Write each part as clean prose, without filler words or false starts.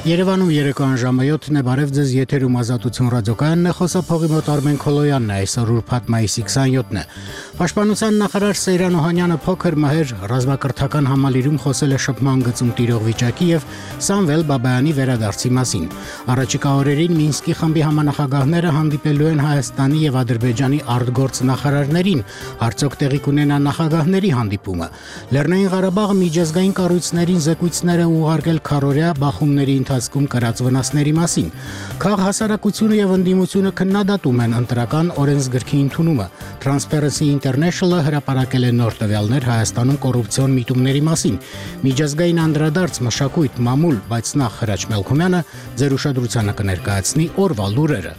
Երևանում երեկոյան ժամը 7-ն է, բարև ձեզ, եթերում Ազատություն ռադիոկայանն է, խոսափողի մոտ Արմեն Քոլոյանն է, այսօր ուրբաթ մայիսի 27-ն է։ Պաշտպանության նախարար Սեյրան Օհանյանը փոքր մահեր ռազմակրթական համալիրում խոսել է շփման գծում տիրող վիճակի եւ Սամվել Բաբայանի վերադարձի մասին։ Առաջիկա օրերին Մինսկի խմբի համանախագահները հանդիպելու են Հայաստանի եւ Ադրբեջանի արտգործ նախարարներին, արդյոք տեղի կունենա նախագահների հանդիպումը։ Լեռնային Ղարաբաղը միջազգային կառույցներին զեկույցներ է ուղարկել քարորյա բախումների ընթացքում կրած վնասների մասին։ Քաղաքահասարակությունը եւ ընդդիմությունը քննադատում են ընտրական օրենսգրքի ընդունումը։ Transparency International-ը հրապարակել է նոր տվյալներ Հայաստանում կոռուպցիոն միտումների մասին։ Միջազգային անդրադարձ մշակույթ մամուլ, բայց նախ Հրաչ Մելքումյանը ձեր ուշադրությանը կներկայացնի օրվա լուրերը։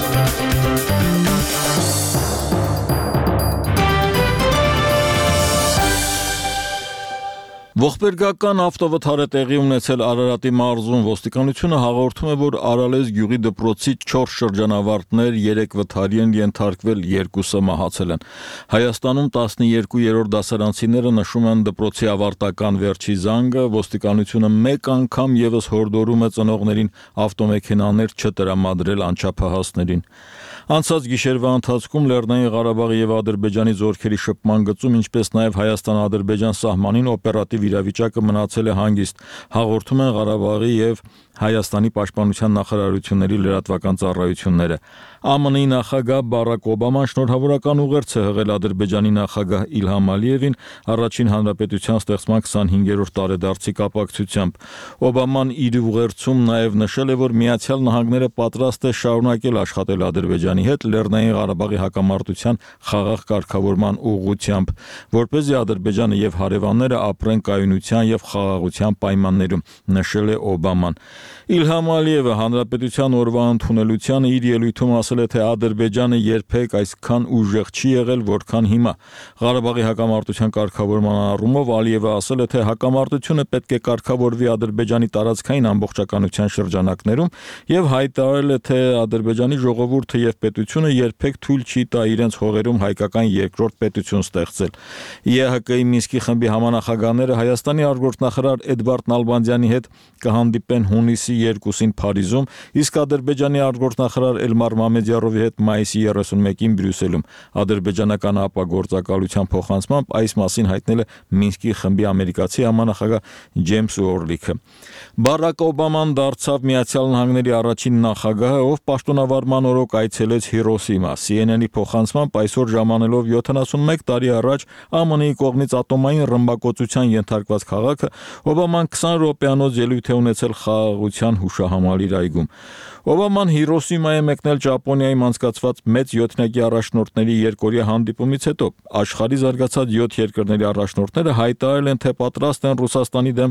Ողբերգական ավտովթար է տեղի ունեցել Արարատի մարզում, ոստիկանությունը հաղորդում է, որ Արալեզ գյուղի դպրոցի 4 շրջանավարտներ 3 վթարի են ենթարկվել, 2-ը մահացել են։ Հայաստանում 12-րդ դասարանցիները նշում են դպրոցի ավարտական վերջի զանգը, ոստիկանությունը մեկ անգամ եւս հորդորում է ծնողներին ավտոմեքենաներ չտրամադրել անչափահասներին։ Անցած գիշերվա ընթացքում Լեռնային Ղարաբաղի եւ Ադրբեջանի զորքերի շփման գծում, ինչպես նաեւ Հայաստան-Ադրբեջան սահմանին օպերատիվ իրավիճակը մնացել է հանգիստ, հաղորդում են Ղարաբաղի եւ Հայաստանի պաշտպանության նախարարությունների լրատվական ծառայությունները։ ԱՄՆ-ի նախագահ Բարակ Օբաման շնորհավորական ուղերձ է հղել Ադրբեջանի նախագահ Իլհամ Ալիևին առաջին հանրապետության ստեղծման 25-րդ տարեդարձի կապակցությամբ։ Օբաման իր ուղերձում նաեւ նշել է, որ Միացյալ Նահանգները պատրաստ է շարունակել աշխատել Ադրբեջանի հետ Լեռնային Ղարաբաղի հակամարտության խաղաղ կարգավորման ուղղությամբ, որպեսզի Ադրբեջանը եւ հարևանները ապրեն կայունության եւ խաղաղության պայմաններում, նշել է Օբաման։ Իլհամ Ալիևը հանրապետության օրվա ընդունելությանը իր ելույթում ասել է, թե Ադրբեջանը երբեք այսքան ուժեղ չի եղել, որքան հիմա։ Ղարաբաղի հակամարտության կարգավորման առումով Ալիևը ասել է, թե հակամարտությունը պետք է կարգավորվի Ադրբեջանի տարածքային ամբողջականության շրջանակներում եւ հայտարարել է, թե Ադրբեջանի ժողովուրդը եւ պետությունը երբեք թույլ չի տա իրենց հողերում հայկական երկրորդ պետություն ստեղծել։ ԵՀԿ-ի Մինսկի խմբի համանախագահները Հայաստանի արտգործնախարար Էդվարդ Նալբանդյանի հետ կհանդիպեն հունիսի 2-ին Փարիզում, իսկ Ադրբեջանի արտգործնախարար Էլմար Մամեդյարովի հետ մայիսի 31-ին Բրյուսելում։ Ադրբեջանական ապագործակալության փոխանցմամբ այս մասին հայտնել է Մինսկի խմբի ամերիկացի համանախագահ Ջեյմս Օրլիքը։ Բարակ Օբաման դարձավ Միացյալ Նահանգների առաջին նախագահը, ով պաշտոնավարման օրոք այցելեց Հիրոսիմա։ CNN-ի փոխանցմամբ այսօր ժամանելով 71 տարի առաջ ԱՄՆ-ի կողմից ատոմային ռմբակոծության ենթարկված քաղաքը, Օբաման 20 րոպեանոց ելույթ է ունեցել խաղաղության հուշահամալիր այգում։ Օբաման Հիրոսիմա է մեկնել Ճապոնիայում անցկացված մեծ յոթնյակի առաջնորդների երկօրյա հանդիպումից հետո։ Աշխարհի զարգացած 7 երկրների առաջնորդները հայտարարել են, թե պատրաստ են Ռուսաստանի դեմ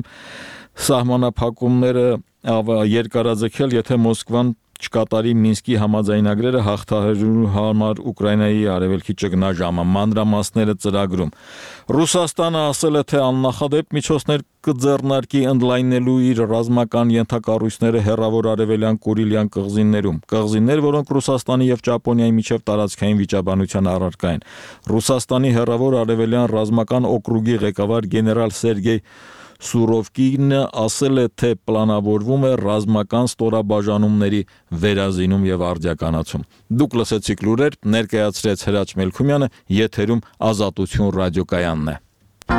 սահմանափակումները երկարաձգել, եթե Մոսկվան չկատարի Մինսկի համաձայնագրերը հաղթահարելու համար Ուկրաինայի արևելքի ճգնաժամը, մանրամասները ծրագրում։ Ռուսաստանը ասել է, թե աննախադեպ միջոցներ կձեռնարկի ընդլայնելու իր ռազմական ենթակառույցները հեռավոր արևելյան Կուրիլյան կղզիներ, որոնք Ռուսաստանի եւ Ճապոնիայի միջև տարածքային վիճաբանության առարկա են։ Ռուսաստանի հեռավոր արևելյան ռազմական օկրուգի ղեկավար գեներալ Սերգեյ Սուրովկինը ասել է, թե պլանավորվում է ռազմական ստորաբաժանումների վերազինում եւ արդիականացում։ Դուք լսեցիք լուրեր, ներկայացրեց Հրաչ Մելքումյանը, եթերում Ազատություն ռադիոկայանն է։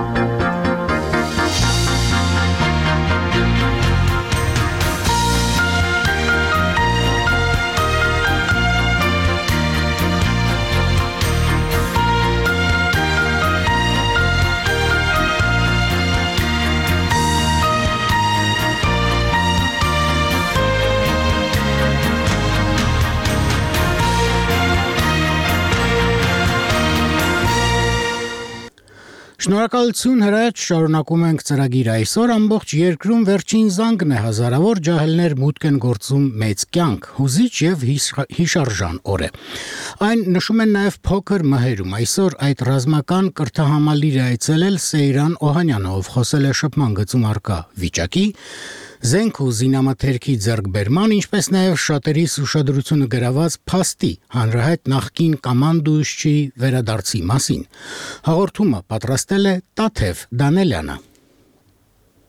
Շնորհակալություն Հրաչ, շարունակում ենք ծրագիրը։ Այսօր ամբողջ երկրում վերջին զանգն է, հազարավոր ջահելներ մուտք են գործում մեծ կյանք, հուզիչ եւ հիշարժան օր է։ Այն նշում են նաեւ փոքր մհերում։ Այսօր այդ ռազմական կրթահամալիր է այցելել Սեյրան Օհանյանը, ով խոսել է շփման գծում առկա վիճակի, զենք ու զինամթերքի ձեռքբերման, ինչպես նաև շատերիս ուշադրությունը գրաված փաստի հանրահայտ նախկին կամանդուշչի վերադարձի մասին։ Հաղորդումը պատրաստել է Տաթև Դանելյանը։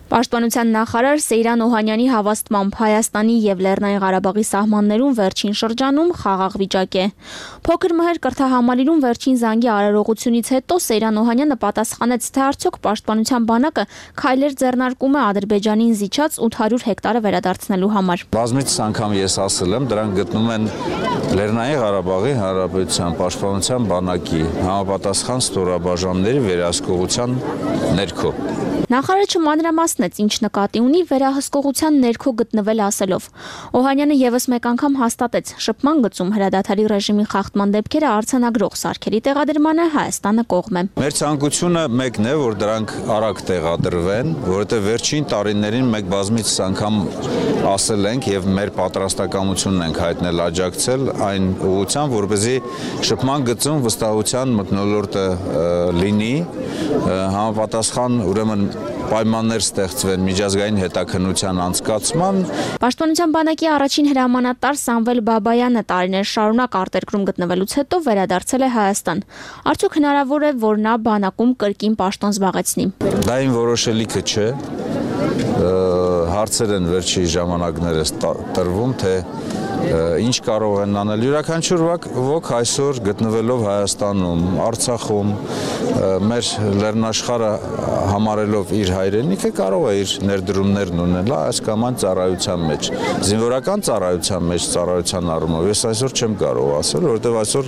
Պաշտպանության նախարար Սեյրան Օհանյանի հավաստմամբ Հայաստանի եւ Լեռնային Ղարաբաղի սահմաններում վերջին շրջանում խաղաղ վիճակ է։ Փոքր մհեր կրթահամալիրում վերջին զանգի արարողությունից հետո Սեյրան Օհանյանը պատասխանեց, թե արդյոք Պաշտպանության բանակը քայլեր ձեռնարկում է Ադրբեջանին զիջած 800 հեկտարը վերադարձնելու համար։ Բազմիցս անգամ ես ասել եմ, դրանք գտնում են Լեռնային Ղարաբաղի Հանրապետության Պաշտպանության բանակի համապատասխան ստորաբաժանումների վերահսկողության ներքո։ Նախարարը մանրամասնեց, ինչ նկատի ունի վերահսկողության ներքո գտնվել ասելով։ Օհանյանը եւս մեկ անգամ հաստատեց, շփման գծում հրադադարի ռեժիմի խախտման դեպքերը արձանագրող սարքերի տեղադրմանը Հայաստանը կողմ է։ Մեր ցանկությունը մեկն է, որ դրանք արագ տեղադրվեն, որովհետեւ վերջին տարիներին մենք բազմիցս անգամ ասել ենք եւ մեր պատրաստակամությունն ենք հայտնել աջակցել այն ուղղությամբ, որպեսզի շփման գծում վստահության մթնոլորտը լինի, համապատասխան ուրեմն պայմաններ ստեղծվեն միջազգային հետաքննության անցկացման։ Պաշտպանության բանակի առաջին հրամանատար Սամվել Բաբայանը տարիներ շարունակ արտերկրում գտնվելուց հետո վերադարձել է Հայաստան։ Արդյոք հնարավոր է, որ նա բանակում կրկին պաշտոն զբաղեցնի։ Դա իմ որոշելիքը չէ։ Հարցեր են վերջի ժամանակներս տրվում, թե ինչ կարող են անել յուրաքանչյուր ոք այսօր գտնվելով Հայաստանում, Արցախում, մեր լեռնաշխարհը համարելով իր հայրենիքը կարող է իր ներդրումներն ունել այս կամ այն ծառայության մեջ, զինվորական ծառայության մեջ, ծառայության առումով ես այսօր չեմ կարող ասել, որովհետև այսօր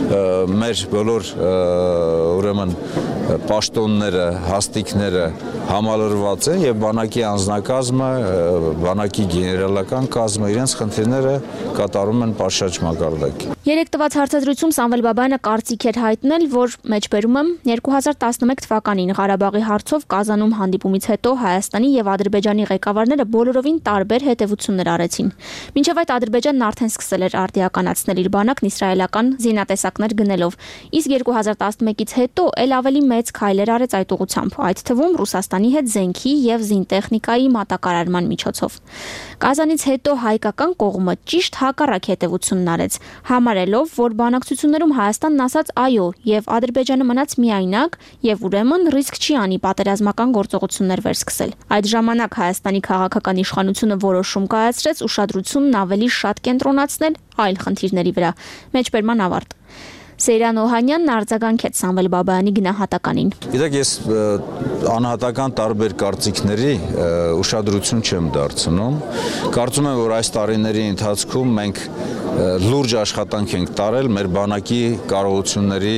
մեր բոլոր ուրեմն պաշտոնները, հաստիկները համալրված են եւ բանակի անձնակազմը, բանակի գեներալական կազմը իրենց խնդիրները կատարում են պատշաճ մակարդակի։ Երեք տված հարցազրույցում Սամվել Բաբայանը կարծիք էր հայտնել, որ մեջբերում եմ 2011 թվականին Ղարաբաղի հարցով Կազանում հանդիպումից հետո Հայաստանի եւ Ադրբեջանի ղեկավարները բոլորովին տարբեր հետևություններ արեցին։ Մինչև այդ Ադրբեջանն արդեն սկսել էր արդիականացնել իր բանակն իսրայելական զինատեսակներ գնելով, իսկ 2011-ից հետո ել ավելի մեծ քայլեր արեց այդ ուղղությամբ, այդ թվում Ռուսաստանի հետ զենքի եւ զինտեխնիկայի մատակարարման միջոցով։ Կազանից հետո հայկական կողմը ճիշտ հակառակ հետևությունն արեց, համարելով, որ բանակցություններում Հայաստանն ասաց այո եւ Ադրբեջանը մնաց միայնակ եւ ուրեմն ռիսկ չի անի պատերազմական գործողություններ վերսկսել։ Այդ ժամանակ Հայաստանի քաղաքական իշխանությունը որոշում կայացրեց ուշադրությունն ավելի շատ կենտրոնացնել այլ խնդիրների վրա։ Մեջբերման ավարտ։ Սեյրան Օհանյանն արձագանքեց Սամվել Բաբայանի գնահատականին։ Գիտեք, ես անհատական տարբեր կարծիքների ուշադրություն չեմ դարձնում։ Կարծում եմ, որ այս տարիների ընթացքում մենք լուրջ աշխատանք ենք տարել մեր բանակի կարողությունների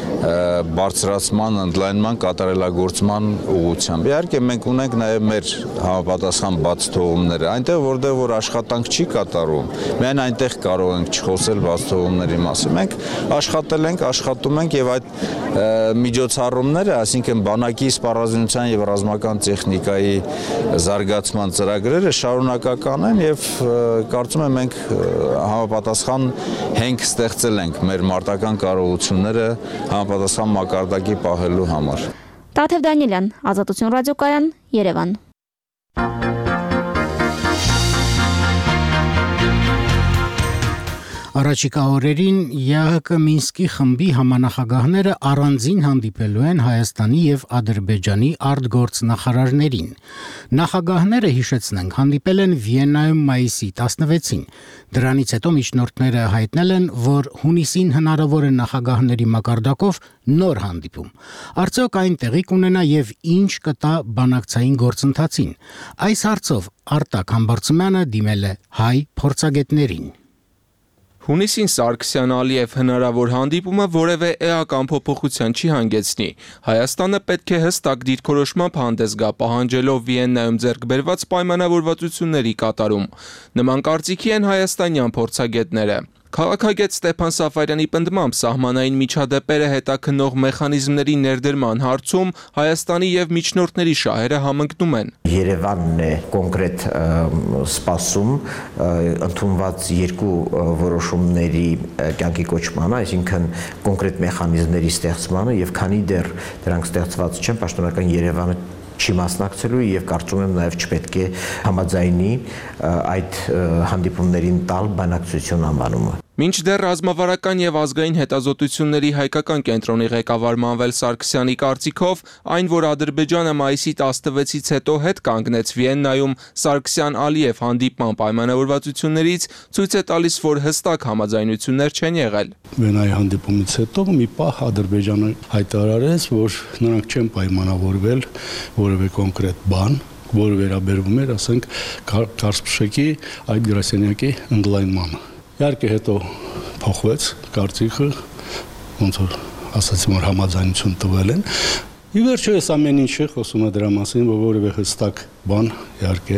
բարձրացման, ընդլայնման, կատարելագործման ուղղությամբ։ Իհարկե մենք ունենք նաև մեր համապատասխան բաց թողումները։ Այնտեղ որտեղ որ աշխատանք չի կատարվում, միայն այնտեղ կարող ենք չխոսել բաց թողումների մասին։ Մենք աշխատել ենք, աշխատում ենք եւ այդ միջոցառումները, այսինքն բանակի սպառազինության եւ ռազմական տեխնիկայի զարգացման ծրագրերը շարունակական են եւ կարծում եմ մենք համապատասխան հենք ստեղծել ենք մեր մարտական կարողությունները համապատասխան մակարդակի պահելու համար։ Տաթև Դանիելյան, Ազատություն ռադիոկայան, Երևան։ Առաջիկա օրերին ԵԱՀԿ Մինսկի խմբի համանախագահները առանձին հանդիպելու են Հայաստանի եւ Ադրբեջանի արտգործնախարարներին։ Նախագահները, հիշեցնենք, հանդիպել են Վիեննայում մայիսի 16-ին։ Դրանից հետո միջնորդները հայտնել են, որ հունիսին հնարավոր է նախագահների մակարդակով նոր հանդիպում։ Արդյոք այն տեղի կունենա եւ ինչ կտա բանակցային գործընթացին։ Այս հարցով Արտակ Համբարձումյանը դիմել է հայ փորձագետներին։ Հունիսին Սարգսյան-Ալիև հնարավոր հանդիպումը որևէ էական փոփոխության չի հանգեցնի։ Հայաստանը պետք է հստակ դիրքորոշմամբ հանդես գա պահանջելով Վիեննայում ձեռք բերված պայմանավորվածությունների կատարում։ Նման կարծիքի են հայաստանյան փորձագետները։ Քաղաքագետ Ստեփան Սաֆարյանի պնդմամբ սահմանային միջադեպերը հետաքննող մեխանիզմների ներդրման հարցում Հայաստանի եւ միջնորդների շահերը համընկնում են։ Երևանն է կոնկրետ սպասում ընդունված երկու որոշումների կյանքի կոչմանը, այսինքն կոնկրետ մեխանիզմների ստեղծմանը եւ քանի դեռ դրանք ստեղծված չեն, պաշտոնական Երևանը չի մասնակցելու եւ կարծում եմ նաեւ չպետք է համաձայնի այդ հանդիպումներին տալ բանակցություն անվանումը։ Մինչդեռ ռազմավարական եւ ազգային հետազոտությունների հայկական կենտրոնի ղեկավար Մանվել Սարգսյանի կարծիքով, այն, որ Ադրբեջանը մայիսի 16-ից հետո հետ կանգնեց Վիեննայում Սարգսյան-Ալիև հանդիպման պայմանավորվածություններից, ցույց է տալիս, որ հստակ համաձայնություններ չեն եղել։ Վիեննայի հանդիպումից հետո մի պահ Ադրբեջանը հայտարարեց, որ նրանք չեն պայմանավորվել որևէ կոնկրետ բան, որը վերաբերվում էր, ասենք, Կարսպշեկի այդ գրասենյակի ընդլայնմանը։ Իհարկե հետո փոխվեց կարծիքը, ոնց որ ասացին, որ համաձայնություն տվել են։ Ի վերջո այս ամեն ինչը խոսում է դրա մասին, որ որևէ հստակ բան, իհարկե,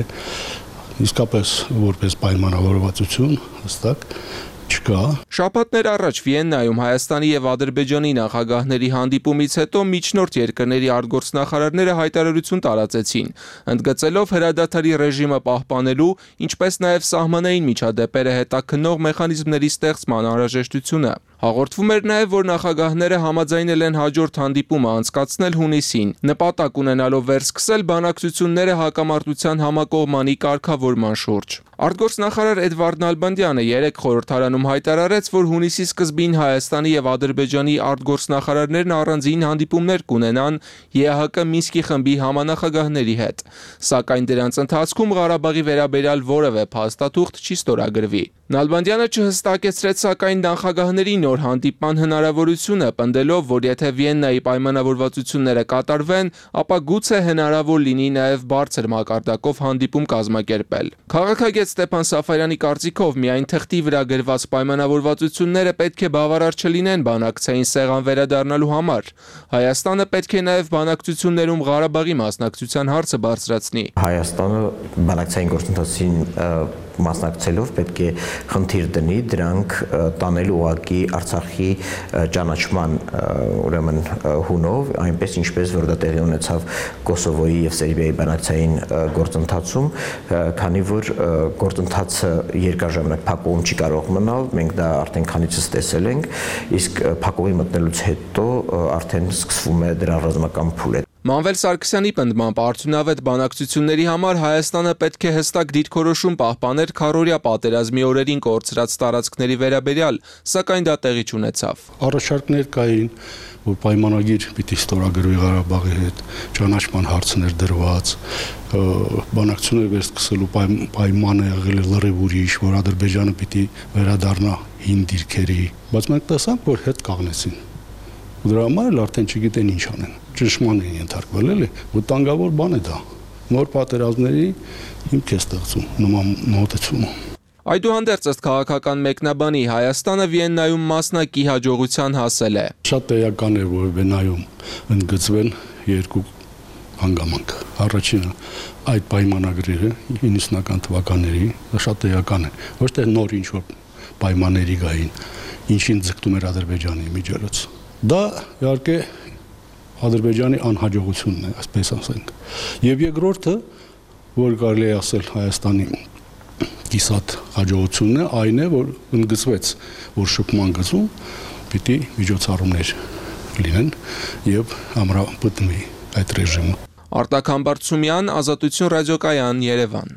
իսկապես որպես պայմանավորվածություն հստակ չկա։ Շաբաթներ առաջ Վիեննայում Հայաստանի եւ Ադրբեջանի նախագահների հանդիպումից հետո միջնորդ երկրների արտգործնախարարները հայտարարություն տարածեցին, ընդգծելով հրադադարի ռեժիմը պահպանելու, ինչպես նաեւ սահմանային միջադեպերը հետաքննող մեխանիզմների ստեղծման անհրաժեշտությունը։ Հաղորդվում էր նաև, որ նախագահները համաձայնել են հաջորդ հանդիպումը անցկացնել հունիսին, նպատակ ունենալով վերսկսել բանակցությունները հակամարտության համակողմանի կարգավորման շուրջ։ Արտգործնախարար Էդվարդ Նալբանդյանը երեկ խորհրդարանում հայտարարեց, որ հունիսի սկզբին Հայաստանի եւ Ադրբեջանի արտգործնախարարներն առանձին հանդիպումներ կունենան ԵԱՀԿ Մինսկի խմբի համանախագահների հետ, սակայն դրանց ընթացքում Ղարաբաղի վերաբերյալ որևէ փաստաթուղթ չի ստորագրվի։ Նալբանդյանը չհստակեցրեց սակայն նախագահների նոր հանդիպման հնարավորությունը, պնդելով, որ եթե Վիեննայի պայմանավորվածությունները կատարվեն, ապա գուցե հնարավոր լինի նաև բարձր մակարդակով հանդիպում կազմակերպել։ Քաղաքագետ Ստեփան Սաֆարյանի կարծիքով միայն թղթի վրա գրված պայմանավորվածությունները պետք է բավարար չլինեն բանակցային սեղան վերադառնալու համար։ Հայաստանը պետք է նաև բանակցություններում Ղարաբաղի մասնակցության հարցը բարձրացնի։ Հայաստանը բանակցային գործընթացին մասնակցելով պետք է խնդիր դնի դրանք տանել ուղղակի Արցախի ճանաչման ուրեմն հունով, այնպես ինչպես որ դա տեղի ունեցավ Կոսովոյի եւ Սերբիայի բանակցային գործընթացում, քանի որ գործընթացը երկար ժամանակ փակուղում չի կարող մնալ, մենք դա արդեն քանիցս տեսել ենք, իսկ փակուղի մտնելուց հետո արդեն սկսվում է դրա ռազմական փուլը։ Մանվել Սարգսյանի պնդմամբ արդյունավետ բանակցությունների համար Հայաստանը պետք է հստակ դիրքորոշում պահպաներ քառօրյա պատերազմի օրերին կորցրած տարածքների վերաբերյալ, սակայն դա տեղի չունեցավ։ Առաջարկներ կային, որ պայմանագիր պիտի ստորագրվի Ղարաբաղի հետ, ճանաչման հարցներ դրված, բանակցություններ վերսկսելու պայմանը եղել է լրիվ ուրիշ, որ Ադրբեջանը պիտի վերադառնա հին դիրքերի, բայց մենք տեսանք, որ հետ կանգնեցին։ Դրա համար էլ արդեն չգիտեն ինչ անեն։ Ճնշման են ենթարկվել, էլի, վտանգավոր բան է դա։ Նոր պատերազմների հիմք է ստեղծում նման մոտեցումը։ Այդուհանդերձ ըստ քաղաքական մեկնաբանի Հայաստանը Վիեննայում մասնակի հաջողության հասել է։ Շատ էական է, որ Վիեննայում ընդգծվեն երկու հանգամանք։ Առաջինը այդ պայմանագրերը 90-ական թվականների, շատ էական է։ Ոչ թե նոր ինչ-որ պայմանների գային, ինչին ձգտում էր Ադրբեջանի միջոցով։ Դա իհարկե Ադրբեջանի անհաջողությունն է, այսպես ասենք։ Եվ երկրորդը, որ կարելի է ասել Հայաստանի կիսատ հաջողությունն է, այն է, որ ընդգծվեց, որ շփման գծում պիտի միջոցառումներ լինեն եւ ամրապնդվի այդ ռեժիմը։ Արտակ Համբարձումյան, Ազատություն ռադիոկայան, Երևան։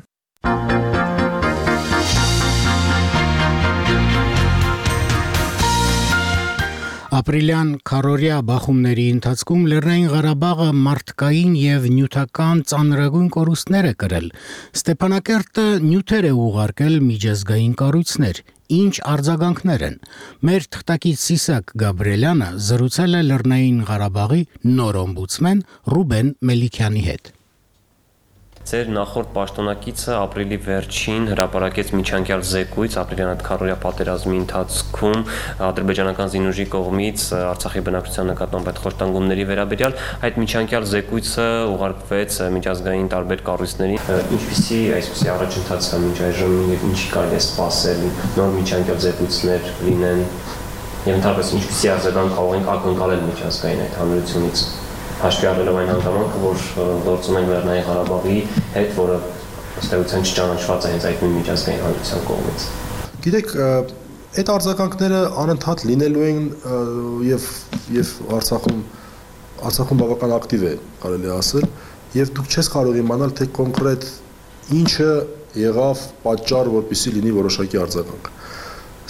Ապրիլյան քառօրյա բախումների ընթացքում Լեռնային Ղարաբաղը մարդկային եւ նյութական ծանրագույն կորուստներ է կրել։ Ստեփանակերտը նյութեր է ուղարկել միջազգային կառույցներ։ Ինչ արձագանքներ են։ Մեր թղթակից Սիսակ Գաբրիելյանը զրուցել է Լեռնային Ղարաբաղի նոր օմբուդսմեն Ռուբեն Մելիքյանի հետ։ Ձեր նախորդ պաշտոնակիցը ապրիլի վերջին հրապարակեց միջանկյալ զեկույց ապրիլյան այդ քառօրյա պատերազմի ընթացքում ադրբեջանական զինուժի կողմից Արցախի բնակչության նկատմամբ այդ խոշտանգումների վերաբերյալ այդ միջանկյալ զեկույցը ուղարկվեց միջազգային տարբեր կառույցներին։ Ինչպիսի այսպիսի առաջընթաց է մինչ այժմ եւ ինչի կարելի է սպասել նոր միջանկյալ զեկույցներ լինեն եւ ընդհանրապես ինչպիսի արձագանք կարող ենք ակնկալել միջազգային այդ հանրությունից։ Հաշվի առնելով այն հանգամանքը, որ գործում են Լեռնային Ղարաբաղի հետ, որը ըստ էության չճանաչված է հենց այդ նույն միջազգային հանրության կողմից։ Գիտեք, այդ արձագանքները անընդհատ լինելու են եւ Արցախում բավական ակտիվ է, կարելի ասել, եւ դուք չես կարող իմանալ, թե կոնկրետ ինչը եղավ պատճառ, որպեսզի լինի որոշակի արձագանք։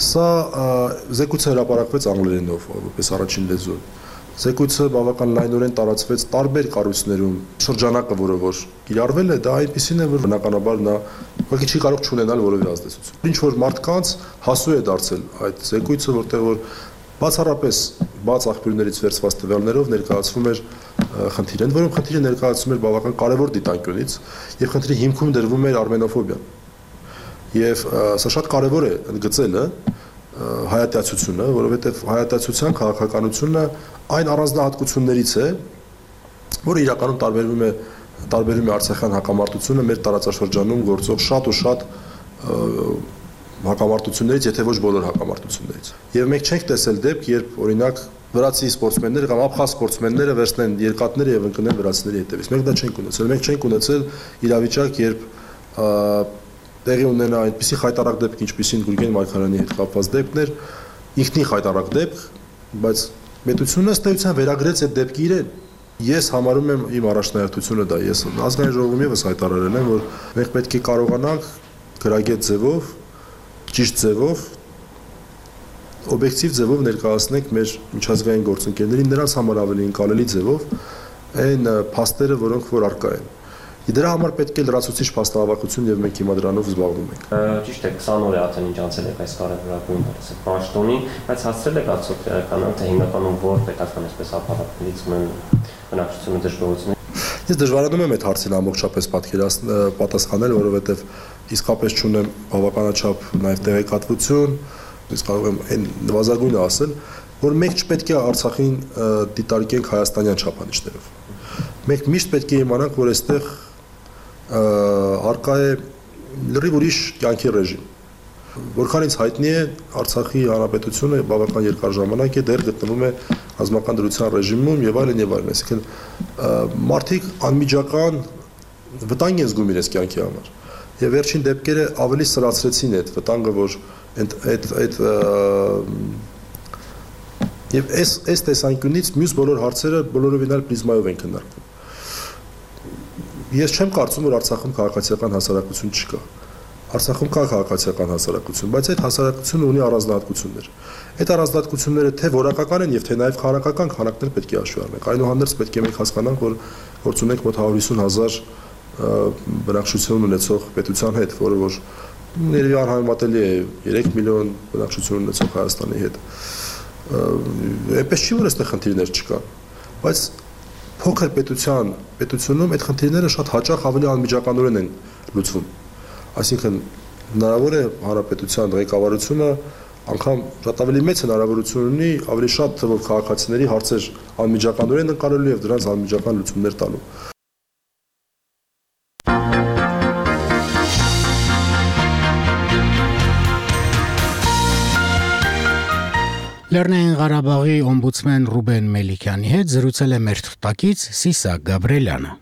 Սա զեկույցը հրապարակվեց անգլերենով, որպես առաջին լեզու։ Զեկույցը բավական լայնորեն տարածվեց տարբեր կառույցներում։ Շրջանակը, որը որ կիրառվել է, դա այնպեսին է, որ բնականաբար նա ուղղակի չի կարող չունենալ որևէ ազդեցություն։ Ինչ որ մարդկանց հասու է դարձել այդ զեկույցը, որտեղ որ բացառապես բաց աղբյուրներից վերցված տվյալներով ներկայացվում էր խնդիր, ընդ որում խնդիրը ներկայացվում էր բավական կարևոր դիտանկյունից եւ խնդրի հիմքում դրվում էր արմենոֆոբիան։ Եվ սա շատ կարևոր է ընդգծելը հայատյացությունը, որովհետեւ հայատյացության քաղաքականությունը այն առանձնահատկություններից է, որը իրականում տարբերում է արցախյան հակամարտությունը մեր տարածաշրջանում գործող շատ ու շատ հակամարտություններից, եթե ոչ բոլոր հակամարտություններից։ Եվ մենք չենք տեսել դեպք, երբ օրինակ վրացի սպորտսմենները կամ աբխազ սպորտսմենները վերցնեն երկաթները եւ ընկնեն վրացիների հետևից։ Մենք դա չենք ունեցել։ Մենք չենք ունեցել իրավիճակ, երբ տեղի ունենա այնպիսի խայտարակ դեպք, ինչպիսին Գուրգեն Մայքարյանի հետ կապված դեպքն էր, ինքնին խայտարակ դեպք, բայց պետությունը ըստ էության վերագրեց այդ դեպքի իրեն։ Ես համարում եմ իմ առաջնահերթությունը դա, ես ազգային ժողովում եւս հայտարարել եմ, որ մենք պետք է կարողանանք գրագետ ձևով, ճիշտ ձևով, օբյեկտիվ ձևով ներկայացնենք մեր միջազգային գործընկերներին նրանց համար ավելի ընկալելի ձևով այն փաստերը, որոնք որ առկա են։ Դրա համար պետք է լրացուցիչ փաստահավաքություն եւ մենք հիմա դրանով զբաղվում ենք։ Ճիշտ է, 20 օր է արդեն ինչ անցել եք այս կարևորագույն պաշտոնին, բայց հասցրել եք արդյոք իրականան, թե հիմնականում որ պետական այսպես ապարատներից ունեն բնակչությունը դժգոհություն։ Ես դժվարանում եմ այդ հարցին ամբողջապես պատասխանել, որովհետեւ իսկապես չունեմ բավականաչափ նաեւ տեղեկատվություն, ես կարող եմ այն նվազագույնը ասել, որ մենք չպետք է Արցախին դիտարկենք հայաստանյան չափանիշներով։ Մենք միշտ պետք է իմանանք, որ այստեղ արկա է լրիվ ուրիշ կյանքի ռեժիմ։ Որքան ինձ հայտնի է, Արցախի հանրապետությունը բավական երկար ժամանակ է դեռ գտնվում է ռազմական դրության ռեժիմում եւ այլն եւ այլն, այսինքն մարդիկ անմիջական վտանգ են զգում իրենց կյանքի համար։ Եվ վերջին դեպքերը ավելի սրացրեցին այդ վտանգը, որ այդ եւ այս տեսանկյունից մյուս բոլոր հարցերը բոլորովին այլ պրիզմայով են քննարկվում։ Ես չեմ կարծում, որ Արցախում քաղաքացիական հասարակություն չկա։ Արցախում կա քաղաքացիական հասարակություն, բայց այդ հասարակությունը ունի առանձնահատկություններ։ Այդ առանձնահատկությունները թե որակական են եւ թե նաեւ քանակական քանակներ պետք է հաշվի առնենք։ Այնուհանդերձ պետք է մենք հասկանանք, որ գործ ունենք մոտ 150,000 բնակչություն ունեցող պետության հետ, որը որ ներվի անհամեմատելի է 3 միլիոն բնակչություն ունեցող Հայաստանի հետ։ Այնպես չի, որ այստեղ խնդիրներ չկան, բայց փոքր պետությունում այդ խնդիրները շատ հաճախ ավելի անմիջականորեն են լուծվում։ Այսինքն հնարավոր է հանրապետության ղեկավարությունը անգամ շատ ավելի մեծ հնարավորություն ունի ավելի շատ թվով քաղաքացիների հարցեր անմիջականորեն ընկալելու եւ դրանց անմիջական լուծումներ տալու։ Լեռնային Ղարաբաղի օմբուդսմեն Ռուբեն Մելիքյանի հետ զրուցել է մեր թղթակից Սիսակ Գաբրելյանը։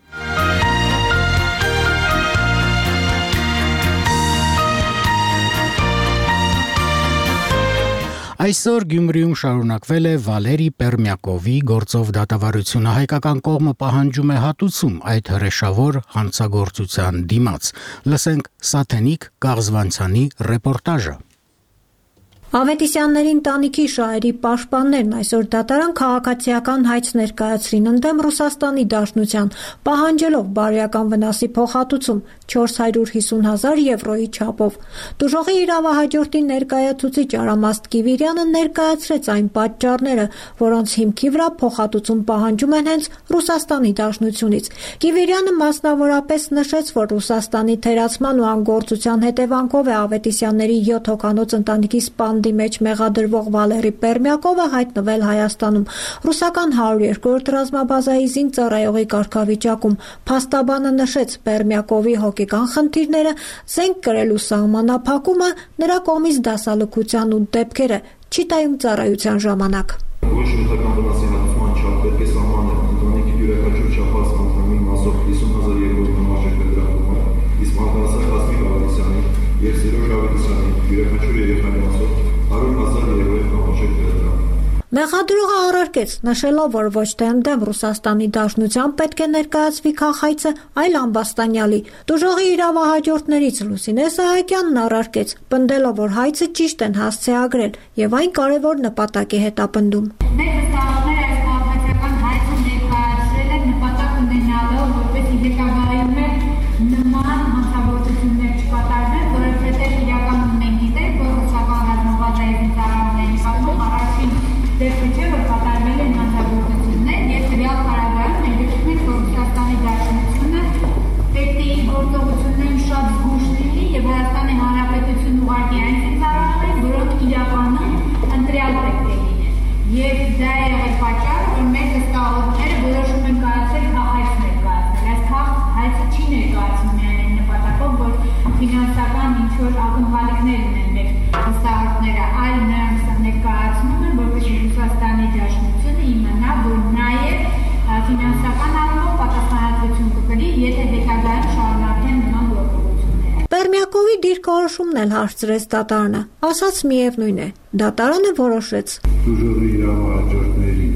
Այսօր Գյումրիում շարունակվել է Վալերի Պերմյակովի գործով դատավարությունը, հայկական կողմը պահանջում է հատուցում այդ հրեշավոր հանցագործության դիմաց։ Լսենք Սաթենիկ Կաղզվանցյանի ռեպորտաժը։ Ավետիսյանների ընտանիքի շահերի պաշտպաններն այսօր դատարան քաղաքացիական հայց ներկայացրին ընդդեմ Ռուսաստանի Դաշնության, պահանջելով բարոյական վնասի փոխհատուցում 450,000 եվրոյի չափով։ Դժոխի իրավահաջորդի ներկայացուցիչ Արամաստ Կիվիրյանը ներկայացրեց այն պատճառները, որոնց հիմքի վրա փոխհատուցում պահանջում են հենց Ռուսաստանի Դաշնությունից։ Կիվիրյանը մասնավորապես նշեց, որ Ռուսաստանի թերացման ու անգործության հետևանքով է Ավետիսյանների 7 հոգանոց ընտանիքի սպանդի մեջ մեղադրվող Վալերի Պերմյակովը հայտնվել Հայաստանում։ Ռուսական 102-րդ ռազմաբազայի զինծառայողի կարգավիճակում փաստաբանը նշեց Պերմյակովի հոգեկան խնդիրները, զենք կրելու սահմանափակումը, նրա կողմից դասալքության ու դեպքերը չի տայում ծառայության ժամանակ։ Ոչ շնորհական վնասի հատուցման չափ պետք է սահմանել ընտանիքի յուրաքանչյուր չափած անդամի մասով 50,000 եվրո համարժեք դրամը, իսկ մահացած Հասմիկ Ավետիսյանի եւ Սերոժ Ավետիսյանի յուրաքանչյուր երեխայի մասով 100,000 եվրո համարժեք դրամ։ Մեղադրողը առարկեց, նշելով, որ ոչ թե ընդդեմ Ռուսաստանի Դաշնության պետք է ներկայացվի քաղաքայցը, այլ ամբաստանյալի։ Տուժողի իրավահաջորդներից Լուսինե Սահակյանն առարկեց, պնդելով, որ հայցը ճիշտ են հասցեագրել եւ այն կարեւոր նպատակ է հետապնդում։ Մեր վստահողները այս քաղաքացիական հայցը ներկայացրել են նպատակ ունենալով, որպես ղեկավարում է նման հանցագործություններ չկատարվել, որովհետեւ իրականում մենք գիտենք, որ ռուսական ռազմավարության ծառայողների կողմից առաջին դեպքը չէ, որ կատարվել են հանցագործություններ եւ տվյալ հարաբերում մենք գիտենք, որ Ռուսաստանի Դաշնությունը պետք է գործողություններին շատ զգուշ լինի եւ Հայաստանի Հանրապետությունն ուղղակի այն ծառայողներ, որոնք իրականում ընտրյալ պետք է լինեն։ Եվ դա է եղել պատճառը, որ մեր վստահողները որոշում են կայացել հայց ներկայացնել։ Այս հայցը չի ներկայացնում միայն այն նպատակով, որ ֆինանսական ինչ-որ ակնկալիքներ ունեն մեր վստահողները, այլ նրանց ներկայացնում են, որպեսզի Ռուսաստանի Դաշնությունը իմանա, որ նաև ֆինանսական առումով պատասխանատվություն կկրի, եթե հետագայում շարունակեն նման գործողությունները։ Պերմյակովի դիրքորոշումն էլ հարցրեց դատարանը, ասաց միևնույն է, դատարանը որոշեց։ Տուժողի իրավահաջորդների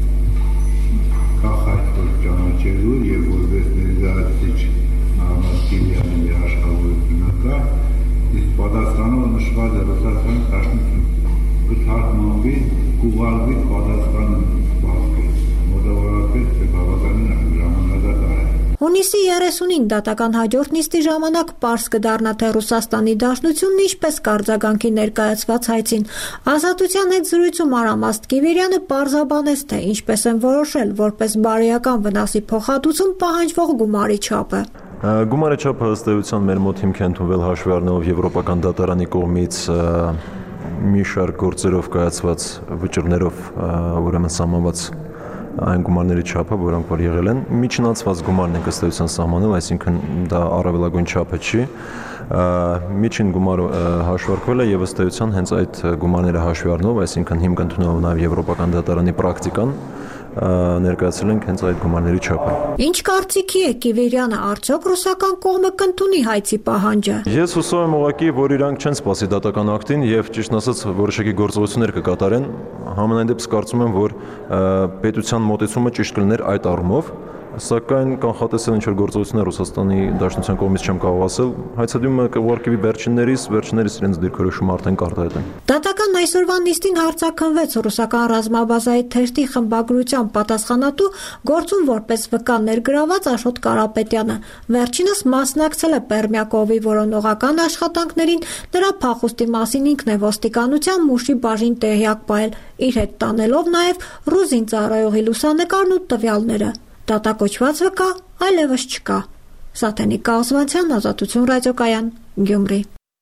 քաղաքացիական ճանաչելու եւ որպես ներկայացուցիչ Նահամասկիլյանի աշխատանքը, իսկ պատասխանողը նշված է Ռուսաստանի Դաշնություն։ Կթարգմանվի, կուղարկվի պատասխանը սպասքի։ Մոտավորապես բավականին ժամանակատար է։ Հունիսի 30-ին դատական հաջորդ նիստի ժամանակ պարզ կդառնա, թե Ռուսաստանի Դաշնությունն ինչպես կարձագանքի ներկայացված հայցին։ Ազատության հետ զրույցում Արամ Աստղիկյանը պարզաբանեց, թե ինչպես են որոշել որպես բարոյական վնասի փոխհատուցում պահանջվող գումարի չափը։ Գումարի չափը ըստ էության մեր մոտ հիմք է ընդունվել հաշվի առնելով Եվրոպական դատարանի կողմից մի շարք գործերով կայացված վճռներով ուրեմն սահմանված այն գումարների չափը, որոնք որ եղել են, միջնացված գումարն են ըստ էության սահմանել, այսինքն դա առավելագույն չափը չի։ Միջին գումարը հաշվարկվել է եւ ըստ էության հենց այդ գումարները հաշվի առնելով, այսինքն հիմք ընդունելով նաեւ Եվրոպական դատարանի պրակտիկան, ներկայացրել ենք հենց այդ գումարների չափը։ Ինչ կարծիքի է Կիվերյանը, արդյոք ռուսական կողմը կընդունի հայցի պահանջը։ Ես հուսով եմ ուղղակի, որ իրանք չեն սպասի դատական ակտին եւ ճիշտ ասած որոշակի գործողություններ կկատարեն, համենայն դեպս կարծում եմ, որ պետության մոտեցումը ճիշտ կլիներ այդ առումով, սակայն կանխատեսել ինչ-որ գործողություններ Ռուսաստանի Դաշնության կողմից չեմ կարող ասել, հայցադիմը կուղարկվի վերջիններիս իրենց դիրքորոշումը արդեն կարտահայտեն։ Դատական այսօրվա նիստին հարցաքննվեց ռուսական ռազմաբազայի թերթի խմբագրության պատասխանատու գործում որպես վկա ներգրաված Աշոտ Կարապետյանը։ Վերջինս մասնակցել է Պերմյակովի որոնողական աշխատանքներին, նրա փախուստի մասին ինքն է ոստիկանության Մուշի բաժին տեղյակ պահել, իր հետ տանելով նաև ռուզին ծառայողի լուսանկարն ու տվյալները։ Դատակոչված վկա այլևս չկա։ Սաթենիկ Կազվանցյան, Ազատություն ռադիոկայան, Գյումրի։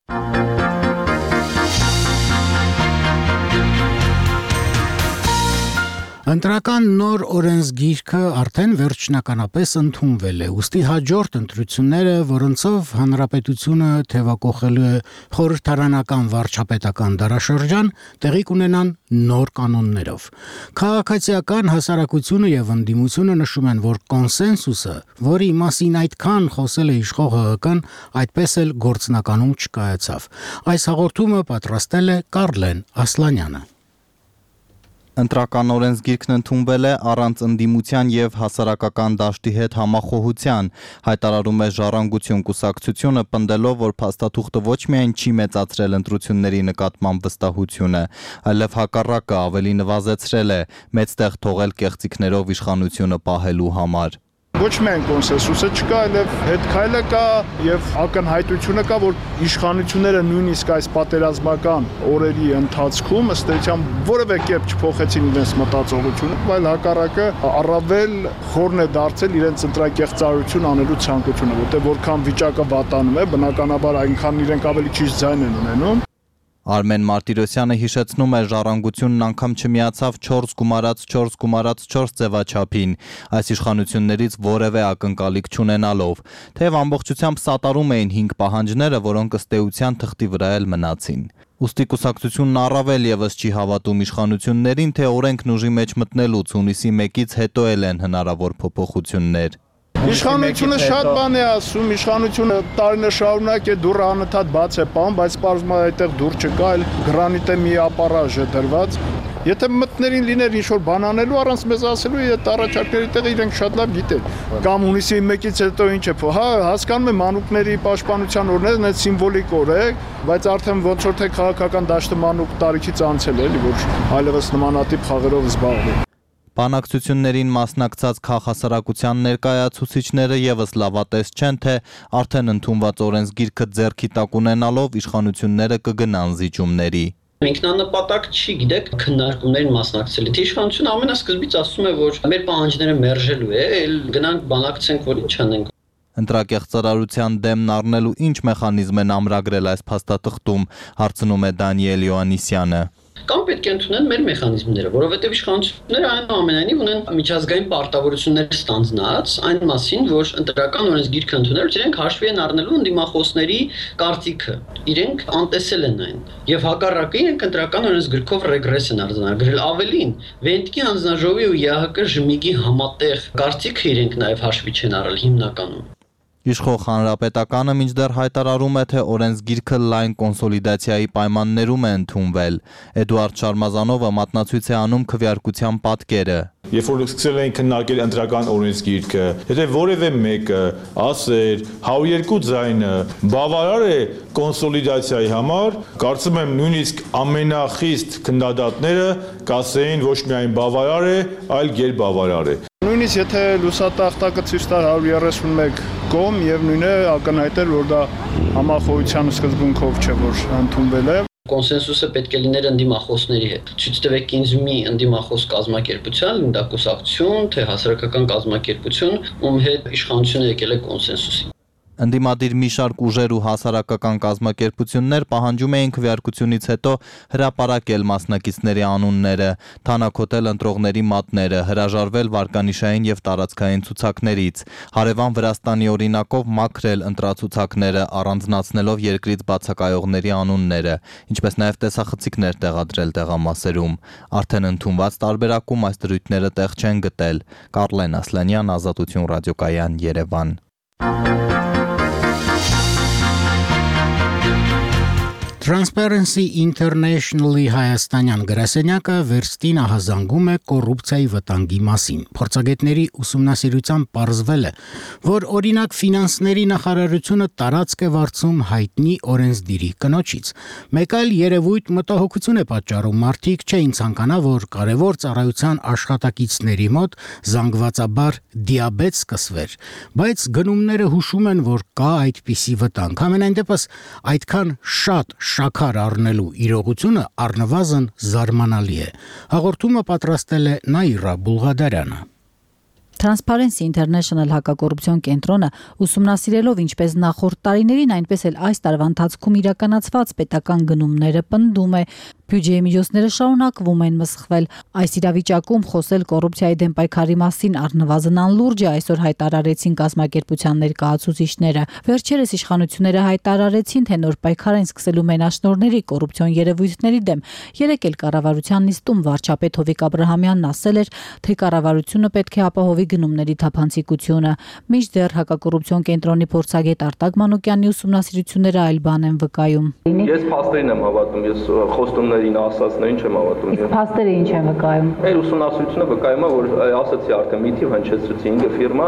Ընտրական նոր օրենսգիրքը արդեն վերջնականապես ընդունվել է, ուստի հաջորդ ընտրությունները, որոնցով հանրապետությունը թևակողելու է խորհրդարանական վարչապետական դարաշրջան, տեղի կունենան նոր կանոններով։ Քաղաքացիական հասարակությունը եւ ընդդիմությունը նշում են, որ կոնսենսուսը, որի մասին այդքան խոսել է իշխող ՀՀԿ-ն, այդպես էլ գործնականում չկայացավ։ Այս հաղորդումը պատրաստել է Կարլեն Ասլանյանը։ Ընտրական օրենսգիրքն ընդունվել է առանց ընդդիմության եւ հասարակական դաշտի հետ համախոհության, հայտարարում է Ժառանգություն կուսակցությունը, պնդելով, որ փաստաթուղթը ոչ միայն չի մեծացրել ընտրությունների նկատմամբ վստահությունը, այլև հակառակը ավելի նվազեցրել է, մեծ տեղ թողել կեղծիքներով իշխանությունը պահելու համար։ Ոչ միայն կոնսենսուսը չկա, այլև հետքայլը կա եւ ակնհայտությունը կա, որ իշխանությունները նույնիսկ այս պատերազմական օրերի ընթացքում ըստ էության որևէ կերպ չփոխեցին իրենց մտածողությունը, այլ հակառակը առավել խորն է դարձել իրենց ընտրակեղծարություն անելու ցանկությունը, որտեղ որքան վիճակը վատանում է, բնականաբար այնքան իրենք ավելի ճիշտ ձայն են ունենում։ Արմեն Մարտիրոսյանը հիշեցնում է, Ժառանգությունն անգամ չմիացավ 4+4+4 ձևաչափին, այս իշխանություններից որևէ ակնկալիք չունենալով, թեև ամբողջությամբ սատարում էին 5 պահանջները, որոնք ըստ էության թղթի վրա էլ մնացին։ Ուստի կուսակցությունն առավել եւս չի հավատում իշխանություններին, թե օրենքն ուժի մեջ մտնելուց հունիսի 1-ից հետո էլ են հնարավոր փոփոխություններ։ Իշխանությունը շատ բան է ասում, իշխանությունը տարիներ շարունակ է դուռը անընդհատ բաց է պահում, բայց պարզվում է այդտեղ դուռ չկա, այլ գրանիտե մի ապարաժ է դրված։ Եթե մտներին լիներ ինչ որ բան անելու առանց մեզ ասելու, այդ առաջարկների տեղը իրենք շատ լավ գիտեն։ Կամ հունիսի 1-ից հետո ինչ է, հա, հասկանում եմ մանուկների պաշտպանության օրներն այդ սիմվոլիկ օր է, բայց արդեն ոնց որ թե քաղաքական դաշտը մանուկ տարիքից անցել է, էլի որ այլևս նմանատիպ խաղերով զբաղվի։ Բանակցություններին մասնակցած քաղաքասարակության ներկայացուցիչները եւս լավատես չեն, թե արդեն ընդունված օրենսգիրքը ձեռքի տակ ունենալով իշխանությունները կգնան զիջումների։ Ինքնանպատակ չի, գիտեք, քննարկումներին մասնակցել։ Իշխանությունը ամենասկզբից ասում է, որ մեր պահանջները մերժելու է, էլ գնանք բանակցենք, որ ինչ անենք։ Ընտրակեղծարարության դեմն առնելու ինչ մեխանիզմ են ամրագրել այս փաստաթղթում, հարցնում է Դանիել Յոաննիսյանը։ Կամ պետք է ընդունեն մեր մեխանիզմները, որովհետև իշխանությունները այնուամենայնիվ ունեն միջազգային պարտավորություններ ստանձնած այն մասին, որ ընտրական օրենսգիրքը ընդունելուց իրենք հաշվի են առնելու ընդդիմախոսների կարծիքը։ Իրենք անտեսել են այն։ Եվ հակառակը իրենք ընտրական օրենսգրքով ռեգրես են արձանագրել։ Ավելին, Վենտկի հանձնաժողովի ու ՀՀԿ ԺՄԻԳ-ի համատեղ կարծիքը իրենք նաև հաշվի չեն առել հիմնականում։ Իշխող հանրապետականը մինչդեռ հայտարարում է, թե օրենսգիրքը լայն կոնսոլիդացիայի պայմաններում է ընդունվել։ Էդուարդ Շարմազանովը մատնացույց է անում քվեարկության պատկերը։ Երբ որ սկսել էին քննարկել ընտրական օրենսգիրքը, եթե որևէ մեկը ասեր 102 ձայնը բավարար է կոնսոլիդացիայի համար, կարծում եմ նույնիսկ ամենախիստ քննադատները կասեին ոչ միայն բավարար է, այլ գերբավարար է։ Նույնիսկ եթե լուսատախտակը ցույց տար 131 կողմ եւ նույնը ակնհայտ էր, որ դա համախոհության սկզբունքով չէ, որ ընդունվել է։ Կոնսենսուսը պետք է լիներ ընդդիմախոսների հետ։ Ցույց տվեք ինձ մի ընդդիմախոս կազմակերպության, դա կուսակցություն, թե հասարակական կազմակերպություն, ում հետ իշխանությունը եկել է կոնսենսուսի։ Ընդդիմադիր մի շարք ուժեր ու հասարակական կազմակերպություններ պահանջում էին քվեարկությունից հետո հրապարակել մասնակիցների անունները, թանաքոտել ընտրողների մատները, հրաժարվել վարկանիշային եւ տարածքային ցուցակներից, հարևան Վրաստանի օրինակով մաքրել ընտրացուցակները, առանձնացնելով երկրից բացակայողների անունները, ինչպես նաեւ տեսախցիկներ տեղադրել տեղամասերում։ Արդեն ընդունված տարբերակում այս դրույթները տեղ չեն գտել։ Կարլեն Ասլանյան, Ազատություն ռադիոկայան, Երևան։ Transparency International-ի հայաստանյան գրասենյակը վերստին ահազանգում է կոռուպցիայի վտանգի մասին։ Փորձագետների ուսումնասիրությամբ պարզվել է, որ օրինակ ֆինանսների նախարարությունը տարածք է վարձում հայտնի օրենսդիրի կնոջից։ Մեկ այլ երևույթ մտահոգություն է պատճառում, մարդիկ չէին ցանկանա, որ կարևոր ծառայության աշխատակիցների մոտ զանգվածաբար դիաբետ սկսվեր, բայց գնումները հուշում են, որ կա այդպիսի վտանգ։ Համենայն դեպս այդքան շատ շաքար առնելու իրողությունը առնվազն զարմանալի է։ Հաղորդումը պատրաստել է Նաիրա Բուլղադարյանը։ Transparency International հակակոռուպցիոն կենտրոնը ուսումնասիրելով ինչպես նախորդ տարիներին, այնպես էլ այս տարվա ընթացքում իրականացված պետական գնումները պնդում է, բյուջեի միջոցները շարունակվում են մսխվել։ Այս իրավիճակում խոսել կոռուպցիայի դեմ պայքարի մասին առնվազն անլուրջ է, այսօր հայտարարեցին կազմակերպության ներկայացուցիչները։ Վերջերս իշխանությունները հայտարարեցին, թե նոր պայքար են սկսելու մենաշնորհների կոռուպցիոն երևույթների դեմ։ Երեկ էլ կառավարության նիստում վարչապետ Հովիկ Աբրահամյանն ասել էր, թե կառավարությունը պետք է ապահովի գնումների թափանցիկությունը։ Մինչդեռ հակակոռուպցիոն կենտրոնի փորձագետ Արտակ Մանուկյանի ուսումնասիրությունները այլ բան են վկայում։ Ես փաստերին եմ հավատում, ես խոստումներին ասածներին չեմ հավատում։ Իսկ փաստերը ինչ են վկայում։ Այդ ուսումնասիրությունը վկայում է, որ ասացի արդեն մի թիվ հնչեցրեցի 5 ֆիրմա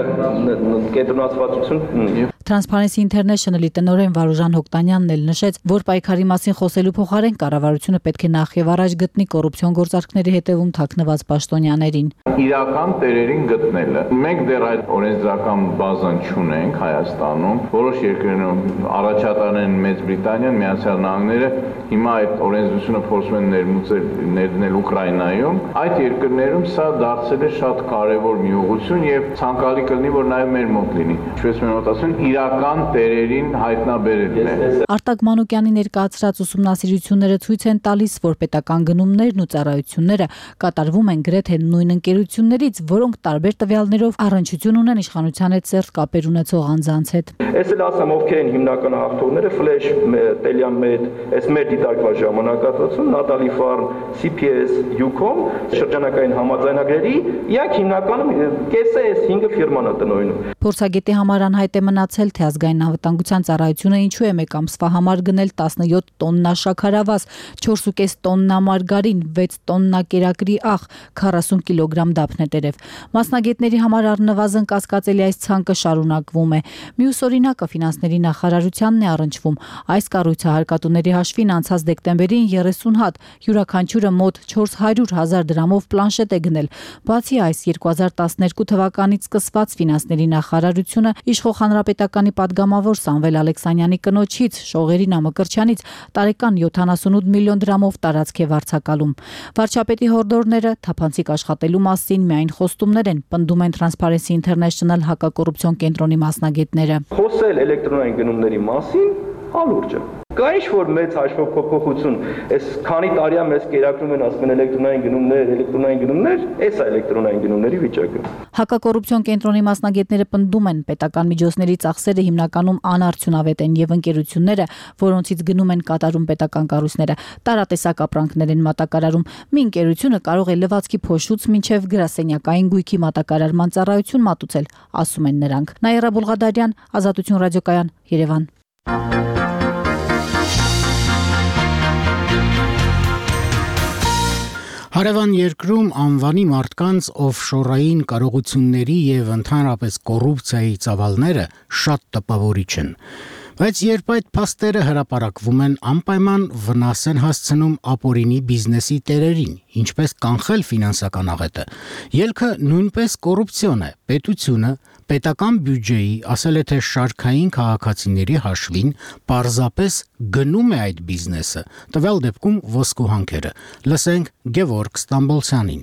կենտրոնացվածություն։ Transparency International-ի տնօրեն Վարուժան Հոկտանյանն էլ նշեց, որ պայքարի մասին խոսելու փոխարեն կառավարությունը պետք է նախ եւ առաջ գտնի կոռուպցիոն գործարքների հետևում թաքնված պաշտոնյաներին։ Իրական տերերին գտնելը։ Մենք դեռ այդ օրենսդրական բազան չունենք Հայաստանում, որոշ երկրներում առաջատար են Մեծ Բրիտանիան, Միացյալ Նահանգները, հիմա այդ օրենսդրությունը փորձում են ներդնել Ուկրաինայում։ Այդ երկրներում սա դարձել է շատ կարևոր մի ուղղություն եւ ցանկալի կլինի, որ նաեւ մեր մոտ լինի։ Ինչպես մենք ասում ենք, իրական տերերին հայտնաբերելն է։ Արտակ Մանուկյանի ներկայացրած ուսումնասիրությունները ցույց են տալիս, որ պետական գնումներն ու ծառայությունները կատարվում են գրեթե նույն ընկերություններից, որոնք տարբեր տվյալներով առնչություն ունեն իշխանության հետ սերտ կապեր ունեցող անձանց հետ։ Ես էլ ասեմ, ովքեր են հիմնական հաղթողները, Flash, Teliamed, այս մեր դիտարկված ժամանակ անվանակացություն Natalie Farm CPS Yukon շրջանակային համաձայնագրերի իակ հիմնականում կեսը այս 5 ֆիրման է տնօրինում։ Փորձագետի համար անհայտ է մնացել, թե ազգային անվտանգության ծառայությունը ինչու է մեկ ամսվա համար գնել 17 տոննա շաքարավազ, 4.5 տոննա մարգարին, 6 տոննա կերակրի աղ, 40 կիլոգրամ դափնետերև։ Մասնագետների համար առնվազն կասկածելի այս ցանկը շարունակվում է։ Մյուս օրինակը ֆինանսների նախարարությանն է առնչվում։ Այս կառույցը հարկատուների հաշվին անցած դեկտեմբերին 30 հատ, յուրաքանչյուրը մոտ 400,000 դրամով պլանշետ է գնել։ Բացի այս 2012 թվականից սկսված ֆինանսների նախարարությունը իշխող հանրապետականի падգամավոր Սամվել Ալեքսանյանի կնոջից Շողերի Նամակրչյանից տարեկան 78 միլիոն դրամով տարածք է վարձակալում։ Վարչապետի հորդորները թափանցիկ աշխատելու մասին միայն խոստումներ են, պնդում են Transparency International հակակոռուպցիոն կենտրոնի մասնագետները։ Խոսել էլեկտրոնային գնումների մասին հալուրջ է։ Կա ինչ-որ մեծ հաշվով փոփոխություն, այս քանի տարիա մեզ կերակրում են ասում են էլեկտրոնային գնումներ, այս է էլեկտրոնային գնումների վիճակը։ Հակակոռուպցիոն կենտրոնի մասնագետները պնդում են, պետական միջոցների ծախսերը հիմնականում անարդյունավետ են եւ ընկերությունները, որոնցից գնում են կատարում պետական կառույցները, տարատեսակ ապրանքներ են մատակարարում։ Մի ընկերությունը կարող է լվացքի փոշուց մինչև գրասենյակային գույքի մատակարարման ծառայություն մատուցել, ասում են նրանք։ Նաիրա Բուլղադարյան, Ազատություն ռադիոկայան, Երևան։ Հարևան երկրում անվանի մարդկանց օֆշորային կարողությունների եւ ընդհանրապես կոռուպցիայի ծավալները շատ տպավորիչ են։ Բայց երբ այդ փաստերը հրապարակվում են, անպայման վնաս են հասցնում ապօրինի բիզնեսի տերերին, ինչպես կանխել ֆինանսական աղետը։ Ելքը նույնպես կոռուպցիոն է, պետությունը պետական բյուջեի, ասել է թե շարքային քաղաքացիների հաշվին, պարզապես գնում է այդ բիզնեսը, տվյալ դեպքում ոսկու հանքերը։ Լսենք Գևորգ Ստամբոլցյանին։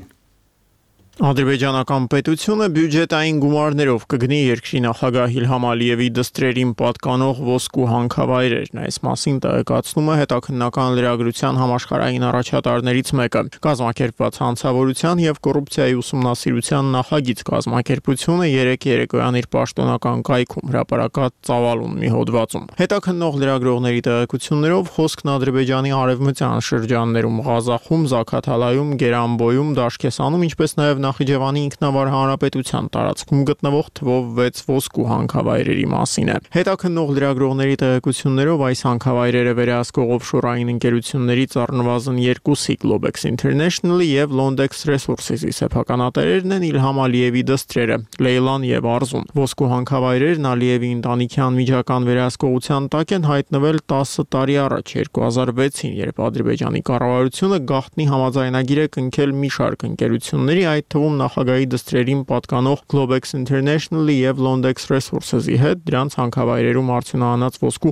Ադրբեջանական պետությունը բյուջետային գումարներով կգնի երկրի նախագահ Իլհամ Ալիևի դստրերին պատկանող ոսկու հանքավայրերն։ Այս մասին տեղեկացնում է հետաքննական լրագրության համաշխարհային առաջատարներից մեկը։ Կազմակերպված հանցավորության եւ կոռուպցիայի ուսումնասիրության նախագիծ կազմակերպությունը 3 երեկոյան իր պաշտոնական կայքում հրապարակած ծավալուն մի հոդվածում։ Հետաքննող լրագրողների տեղեկություններով խոսքն Ադրբեջանի արևմտյան շրջաններում Ղազախում, Զաքաթալայում, Գերանբոյում, Դաշկեսանում, ինչպես նաեւ Նախիջևանի ինքնավար հանրապետության տարածքում գտնվող թվով 6 ոսկու հանքավայրերի մասին է։ Հետաքննող լրագրողների տեղեկություններով այս հանքավայրերը վերահսկող օֆշորային ընկերություններից առնվազն 2-ի Globex International-ի եւ Londex Resources-ի սեփականատերերն են Իլհամ Ալիևի դստրերը՝ Լեյլան եւ Արզուն։ Ոսկու հանքավայրերն Ալիևի ընտանիքի անմիջական վերահսկողության տակ են հայտնվել 10 տարի առաջ 2006-ին, երբ Ադրբեջանի կառավարությունը գաղտնի համաձայնագիր է կնքել մի շարք ընկերությունների, այդ թվում նախագահի դստրերին պատկանող Globex International-ի եւ Londex Resources-ի հետ դրանց հանքավայրերում արդյունահանած ոսկու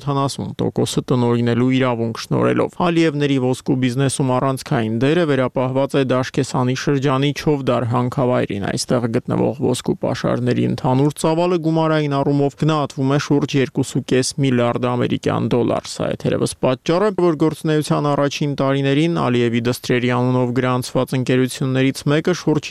70% տնօրինելու իրավունք շնորհելով։ Ալիևների ոսկու բիզնեսում առանցքային դերը վերապահված է Դաշկեսանի շրջանի Չովդար հանքավայրին։ Այստեղ գտնվող ոսկու պաշարների ընդհանուր ծավալը գումարային առումով գնահատվում է շուրջ 2.5 միլիարդ ամերիկյան դոլար։ Սա է թերևս պատճառը, որ գործունեության առաջին տարիներին Ալիևի դստրերի անունով գրանցված ընկերություններից մեկը շուրջ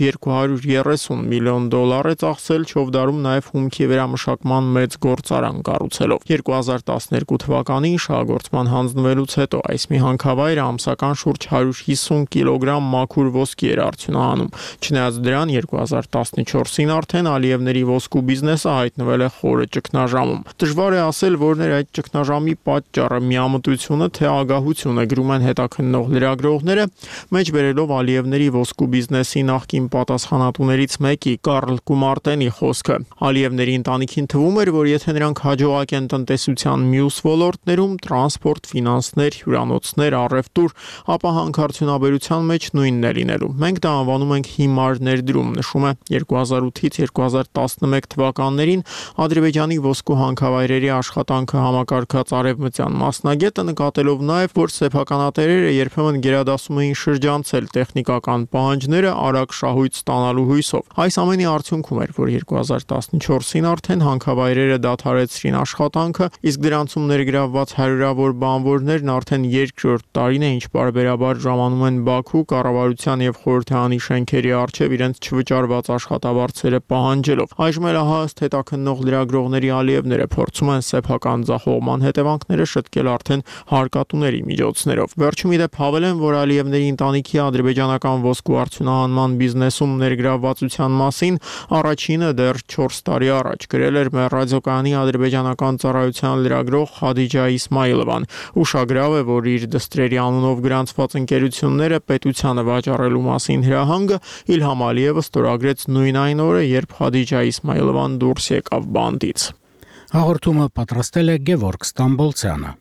230 միլիոն դոլար է ծախսել Չովդարում նաև հումքի վերամշակման մեծ գործարան կառուցելով։ 2012 թվականին շահագործման հանձնվելուց հետո այս մի հանքավայրը ամսական շուրջ 150 կիլոգրամ մաքուր ոսկի էր արդյունահանում։ Չնայած դրան 2014-ին արդեն Ալիևների ոսկու բիզնեսը հայտնվել է խորը ճգնաժամում։ Դժվար է ասել, որն էր այդ ճգնաժամի պատճառը՝ միամտությունը թե ագահությունը, գրում են հետաքննող լրագրողները, մեջբերելով Ալիևների ոսկու բիզնեսի նախկին պատասխանատուներից մեկի Կարլ Կումարտենի խոսքը։ Ալիևների ընտանիքին թվում էր, որ եթե նրանք հաջողակ են տնտեսության մյուս ոլորտներում՝ տրանսպորտ, ֆինանսներ, հյուրանոցներ, առևտուր, ապա հանքարդյունաբերության մեջ նույնն է լինելու։ Մենք դա անվանում ենք հիմար ներդրում, նշում է 2008-ից 2011 թվականներին Ադրբեջանի ոսկու հանքավայրերի աշխատանքը համակարգած արևմտյան մասնագետը, նկատելով նաև, որ սեփականատերերը երբեմն գերադասում էին շրջանցել տեխնիկական պահանջները, արագ շահույթ ստանալու հույսով։ Այս ամենի արդյունքում էր, որ 2014-ին արդեն հանքավայրերը դադարեցրին աշխատանքը, իսկ դրանցում ներգրավված հարյուրավոր բանվորներն արդեն երկրորդ տարին է, ինչ պարբերաբար ժամանում են Բաքու կառավարության եւ խորհրդարանի շենքերի առջև իրենց չվճարված աշխատավարձերը պահանջելով։ Այժմ էլ ըստ հետաքննող լրագրողների Ալիևները փորձում են սեփական ձախողման հետևանքները շտկել արդեն հարկատուների միջոցներով։ Վերջում իդեպ հավելեն, որ Ալիևների ընտանիքի ադրբեջանական ոսկու արդյունահանման բիզնեսում ներգրավվածության մասին առաջինը դեռ 4 տարի առաջ գրել էր մեր ռադիոկայանի ադրբեջանական ծառայության լրագրող Խադիջա Իսմայիլովան։ Ուշագրավ է, որ իր դստրերի անունով գրանցված ընկերությունները պետությանը վաճառելու մասին հրահանգը Իլհամ Ալիևը ստորագրեց նույն այն օրը, երբ Խադիջա Իսմայիլովան դուրս եկավ բանտից։ Հաղորդումը պատրաստել է Գևորգ Ստամբոլցյանը։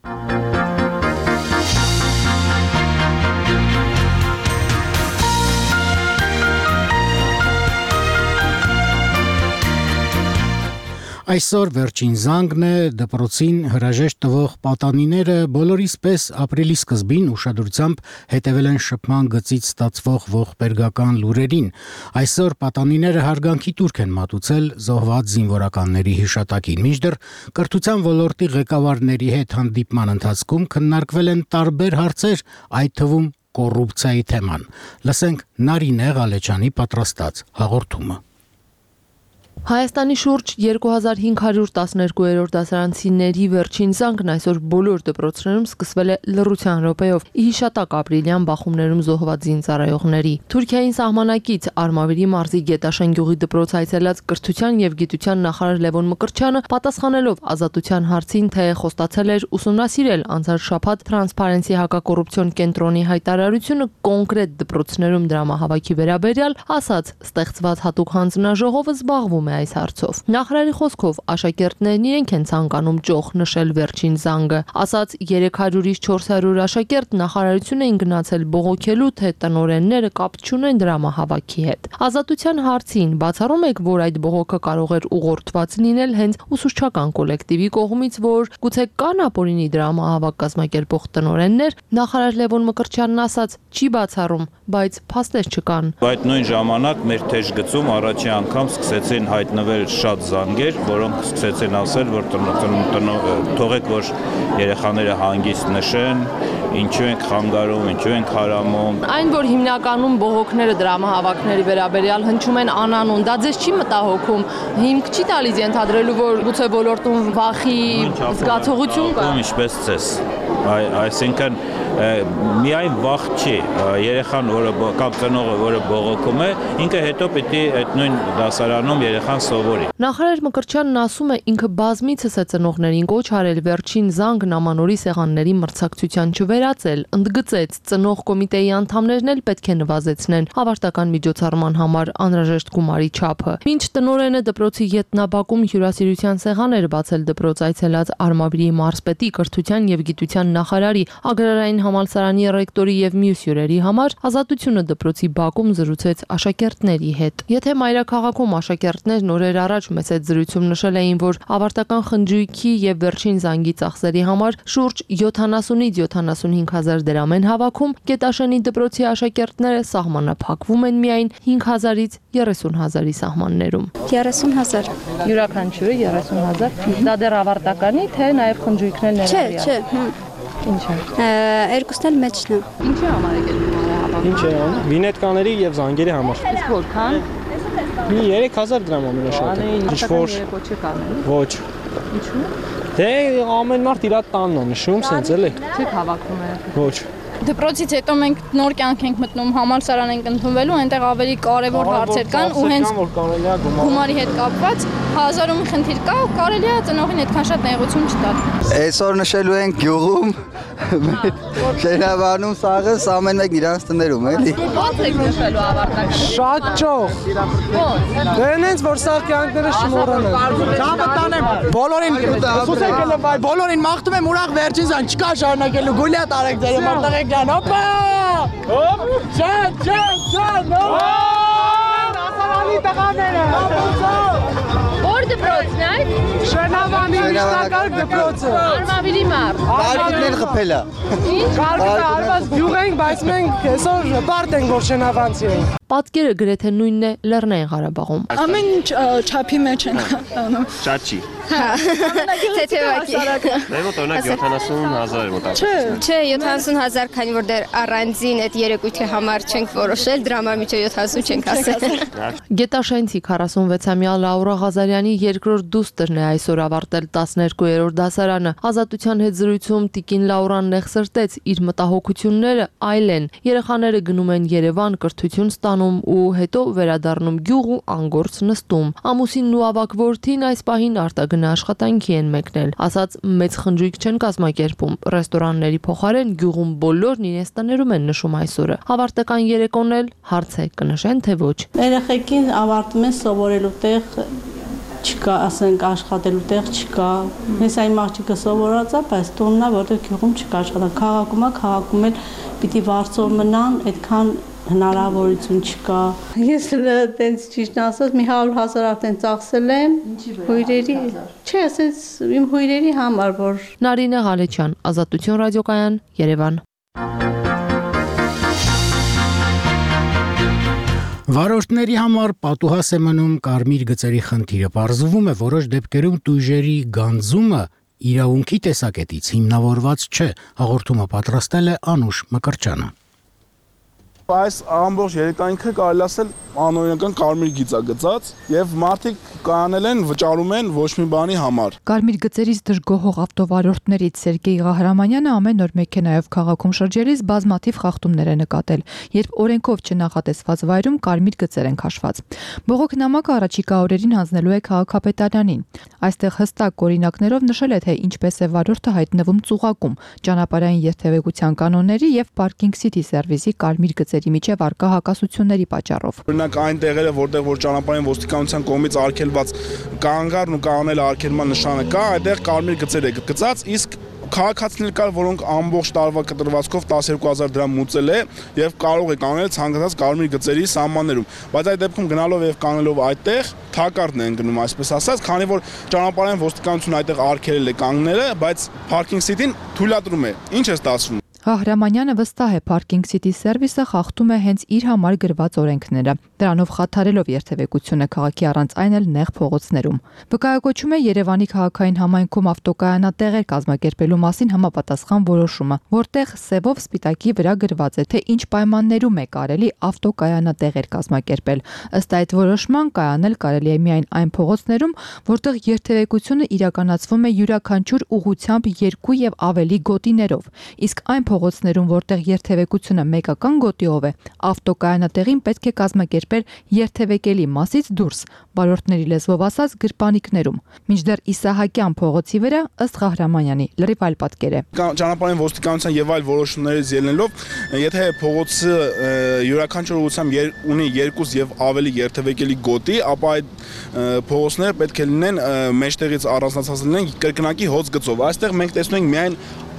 Այսօր վերջին զանգն է դպրոցին հրաժեշտ տվող պատանիները բոլորիս պես ապրիլի սկզբին ուշադրությամբ հետևել են շփման գծից ստացվող ողբերգական լուրերին։ Այսօր պատանիները հարգանքի տուրք են մատուցել զոհված զինվորականների հիշատակին։ Մինչդեռ կրթության ոլորտի ղեկավարների հետ հանդիպման ընթացքում քննարկվել են տարբեր հարցեր, այդ թվում կոռուպցիայի թեման։ Լսենք Նարինե Ղալեչյանի պատրաստած հաղորդումը։ Հայաստանի շուրջ 2512-րդ դասարանցիների վերջին զանգն այսօր բոլոր դպրոցներում սկսվել է լռության րոպեով՝ ի հիշատակ ապրիլյան բախումներում զոհված զինծառայողների։ Թուրքիային սահմանակից Արմավիրի մարզի Գետաշեն գյուղի դպրոց այցելած կրթության եւ գիտության նախարար Լևոն Մկրտչյանը պատասխանելով ազատության հարցին, թե խոստացել էր ուսումնասիրել անցած շաբաթ Transparency հակակոռուպցիոն կենտրոնի հայտարարությունը կոնկրետ դպրոցներում դրամահավաքի վերաբերյալ, ասաց՝ ստեղծված հատուկ հանձնաժողովը զբաղվում է այս հարցով։ Նախարարի խոսքով աշակերտներն իրենք են ցանկանում ճոխ նշել վերջին զանգը։ Ասաց 300-ից 400 աշակերտ նախարարություն էին գնացել բողոքելու, թե տնօրենները կապ չունեն դրամահավաքի հետ։ Ազատության հարցին բացառում եք, որ այդ բողոքը կարող էր ուղղորդված լինել հենց ուսուցչական կոլեկտիվի կողմից, որ գուցե կան ապօրինի դրամահավաք կազմակերպող տնօրեններ, նախարար Լևոն Մկրտչյանն ասաց՝ չի բացառում, բայց փաստեր չկան։ Այդ նույն ժամանակ մեր թեժ գծում առաջի անգամ սկսեցին հայտնվել շատ զանգեր, որոնք սկսեցին ասել, որ թողեք, որ երեխաները հանգիստ նշեն, ինչու ենք խանգարում, ինչու ենք հարամում։ Այն, որ հիմնականում բողոքները դրամահավաքների վերաբերյալ հնչում են անանուն, դա ձեզ չի մտահոգում, հիմք չի տալիս ենթադրելու, որ գուցե ոլորտում վախի զգացողություն կա։ Ինչպես ձեզ, այսինքն միայն վախ չի, երեխան, որը կամ ծնողը, որը բողոքում է, ինքը հետո պիտի այդ նույն դասարանում երեխան սովորի։ Նախարար Մկրտչյանն ասում է, ինքը բազմիցս է ծնողներին կոչ արել վերջին զանգ նամանորի սեղանների մրցակցության չվերածել, ընդգծեց ծնող կոմիտեի անդամներն էլ պետք է նվազեցնեն ավարտական միջոցառման համար անհրաժեշտ գումարի չափը։ Մինչ տնօրենը դպրոցի ետնաբակում հյուրասիրության սեղան էր բացել դպրոց այցելած Արմավիրի մարզպետի, կրթության եւ գիտության նախարարի, Ագրարային համալսարանի ռեկտորի եւ մյուս հյուրերի համար, Ազատությունը դպրոցի բակում զրուցեց աշակերտների հետ։ Եթե մայրաքաղաքում աշակերտներն օրեր առաջ մեծ զրույցում նշել էին, որ ավարտական խնջույքի եւ վերջին զանգի ծախսերի համար շուրջ 70-ից 75,000 դրամ են հավաքում, Գետաշենի դպրոցի աշակերտները սահմանափակվում են միայն 5,000-ից 30,000-ի սահմաններում։ 30,000 Յուրաքանչյուրը 30,000։ Դա դեռ ավարտականի, թե նաեւ խնջույքներ ներառյալ։ Չէ։ Ինչ է։ Երկուսն էլ մեջն է։ Ինչի համար եք հավաքում։ Ինչ է անում։ Վինետկաների եւ զանգերի համար։ Իսկ որքան։ Մի 3000 դրամ ամենաշատը։ Ինչ որ ոչ։ Ինչու՞։ Դե ամեն մարդ իր տանն է նշում, սենց էլի։ Չեք հավաքում եք։ Ոչ։ Դպրոցից հետո մենք նոր կյանք ենք մտնում, համալսարան ենք ընդունվելու, այնտեղ ավելի կարևոր հարցեր կան ու հենց գումարի հետ կապված 1000-ում խնդիր կա ու կարելի է ծնողին այդքան շատ նեղություն չտալ։ Այսօր նշելու ենք գյուղում, Շենավանում սաղս ամեն մեկ իրանց տներում, էլի։ Ո՞նց եք նշելու ավարտականը։ Շատ ճոխ։ Դե նենց որ սաղ կյանքները շնորհան։ Ցավը տանեմ բոլորին սուսեք էլ վայ բոլորին մաղթում եմ ուրախ վերջին զան չկա շարունակելու գուլիա տարեք ձեր մարտաղեք ջան հոպա հոպ ջան ասալի տղաները դպրոցն է այդ։ Շենավանի միջնակարգ դպրոցը։ Արմավիրի մարդ։ Կարգիկներ խփելա։ Ինչ։ Կարգը արված գյուղ ենք, բայց մենք այսօր բարդ ենք, որ շենավանցի ենք։ Պատկերը գրեթե նույնն է Լեռնային Ղարաբաղում։ Ամեն ինչ չափի մեջ են անում։ Շաչի։ Թեթևակի։ Մոտ օրինակ 70,000 մոտ։ Չէ, 70,000, քանի որ դեռ առանձին այդ երեկույթի համար չենք որոշել, դրա համար միջը 70 չենք ասել։ Գետաշենցի 46-ամյա Լաուրա Ղազարյանի երկրորդ դուստրն է այսօր ավարտել 12-րդ դասարանը։ Ազատության հետ զրույցում տիկին Լաուրան նեղսրտեց իր մտահոգությունները այլ են։ Երեխաները գնում են Երևան կրթություն ստանում ու հետո վերադառնում գյուղ ու անգործ նստում։ Ամուսինն ու ավագ որդին այս պահին արտագնա աշխատանքի են մեկնել։ Ասած մեծ խնջույք չեն կազմակերպում։ Ռեստորանների փոխարեն գյուղում բոլորն իրենց տներում են նշում այսօրը։ Ավարտական երեկոն էլ հարց է կնշեն թե ոչ։ Երեխեքին ավարտում են սովորելու տեղ չկա, ասենք աշխատելու տեղ չկա։ Հենց այն աղջիկը սովորած է, բայց տունն է, որտեղ գյուղում չկա աշխատանք։ Քաղաքում էլ պիտի վարձով մնան, այդքան հնարավորություն չկա։ Ես տենց ճիշտ ասած մի 100,000 արդեն ծախսել եմ հույրերի, չէ, ասենց իմ հույրերի համար, որ Նարինե Ղալեչյան, Ազատություն ռադիոկայան, Երևան։ Վարորդների համար պատուհաս է մնում կարմիր գծերի խնդիրը։ Պարզվում է, որոշ դեպքերում տույժերի գանձումը իրավունքի տեսակետից հիմնավորված չէ, հաղորդումը պատրաստել է Անուշ Մկրտչյանը։ Այս ամբողջ երեքանքը կարելի ասել անօրինական կարմիր գիծ է գծած եւ մարդիկ կանել են վճարում են ոչ մի բանի համար։ Կարմիր գծերից դժգոհող ավտովարորդներից Սերգեյ Ղահրամանյանը ամեն օր մեքենայով քաղաքում շրջելիս բազմաթիվ խախտումներ է նկատել, երբ օրենքով չնախատեսված վայրում կարմիր գծեր են քաշված։ Բողոք նամակը առաջիկա օրերին հանձնելու է քաղաքապետարանին։ Այստեղ հստակ օրինակներով նշել է, թե ինչպես է վարորդը հայտնվում ծուղակում, ճանապարհային երթևեկության կանոնների եւ Parking City Service-ի կարմիր գծերի միջև առկա հակասությունների պատճառով։ Օրինակ այն տեղերը, որտեղ որ ճանապարհային ոստիկանության կողմից արգելված կանգառն ու կանոնել արգելման նշանը կա, այդտեղ կարմիր գծեր է գծած, իսկ քաղաքացիներ կար, որոնք ամբողջ տարվա կտրվածքով 12,000 դրամ մուծել է եւ կարող է կանել ցանկացած կարմիր գծերի սահմաններում, բայց այդ դեպքում գնալով եւ կանելով այդտեղ թակարդն են գնում, այսպես ասած, քանի որ ճանապարհային ոստիկանությունը այդտեղ արգելել է կանգները, բայց Parking City-ն թույլատրում է։ Ինչ է ստացվում։ Ղահրամանյանը վստահ է Parking City Service-ը խախտում է հենց իր համար գրված օրենքները, դրանով խաթարելով երթևեկությունը քաղաքի առանց այն էլ նեղ փողոցներում։ Վկայակոչում է Երևանի քաղաքային համայնքում ավտոկայանատեղեր կազմակերպելու մասին համապատասխան որոշումը, որտեղ սևով սպիտակի վրա գրված է, թե ինչ պայմաններում է կարելի ավտոկայանատեղեր կազմակերպել։ Ըստ այդ որոշման կայանել կարելի է միայն այն փողոցներում, որտեղ երթևեկությունը իրականացվում է յուրաքանչյուր ուղղությամբ 2 եւ ավելի գոտիներով, իսկ այն փողոցներում, որտեղ երթևեկությունը մեկական գոտիով է, ավտոկայանատեղին պետք է կազմակերպել երթևեկելի մասից դուրս, վարորդների լեզվով ասած գրպանիկներում։ Մինչդեռ Իսահակյան փողոցի վրա, ըստ Ղահրամանյանի, լրիվ այլ պատկեր է։ Ճանապարհային ոստիկանության եւ այլ որոշումներից ելնելով, եթե փողոցը յուրաքանչյուր ուղղությամբ ունի 2 եւ ավելի երթևեկելի գոտի, ապա այդ փողոցները պետք է լինեն մեջտեղից առանձնացած լինեն կրկնակի հոծ գծով։ Այստեղ մենք տեսնում ենք միայն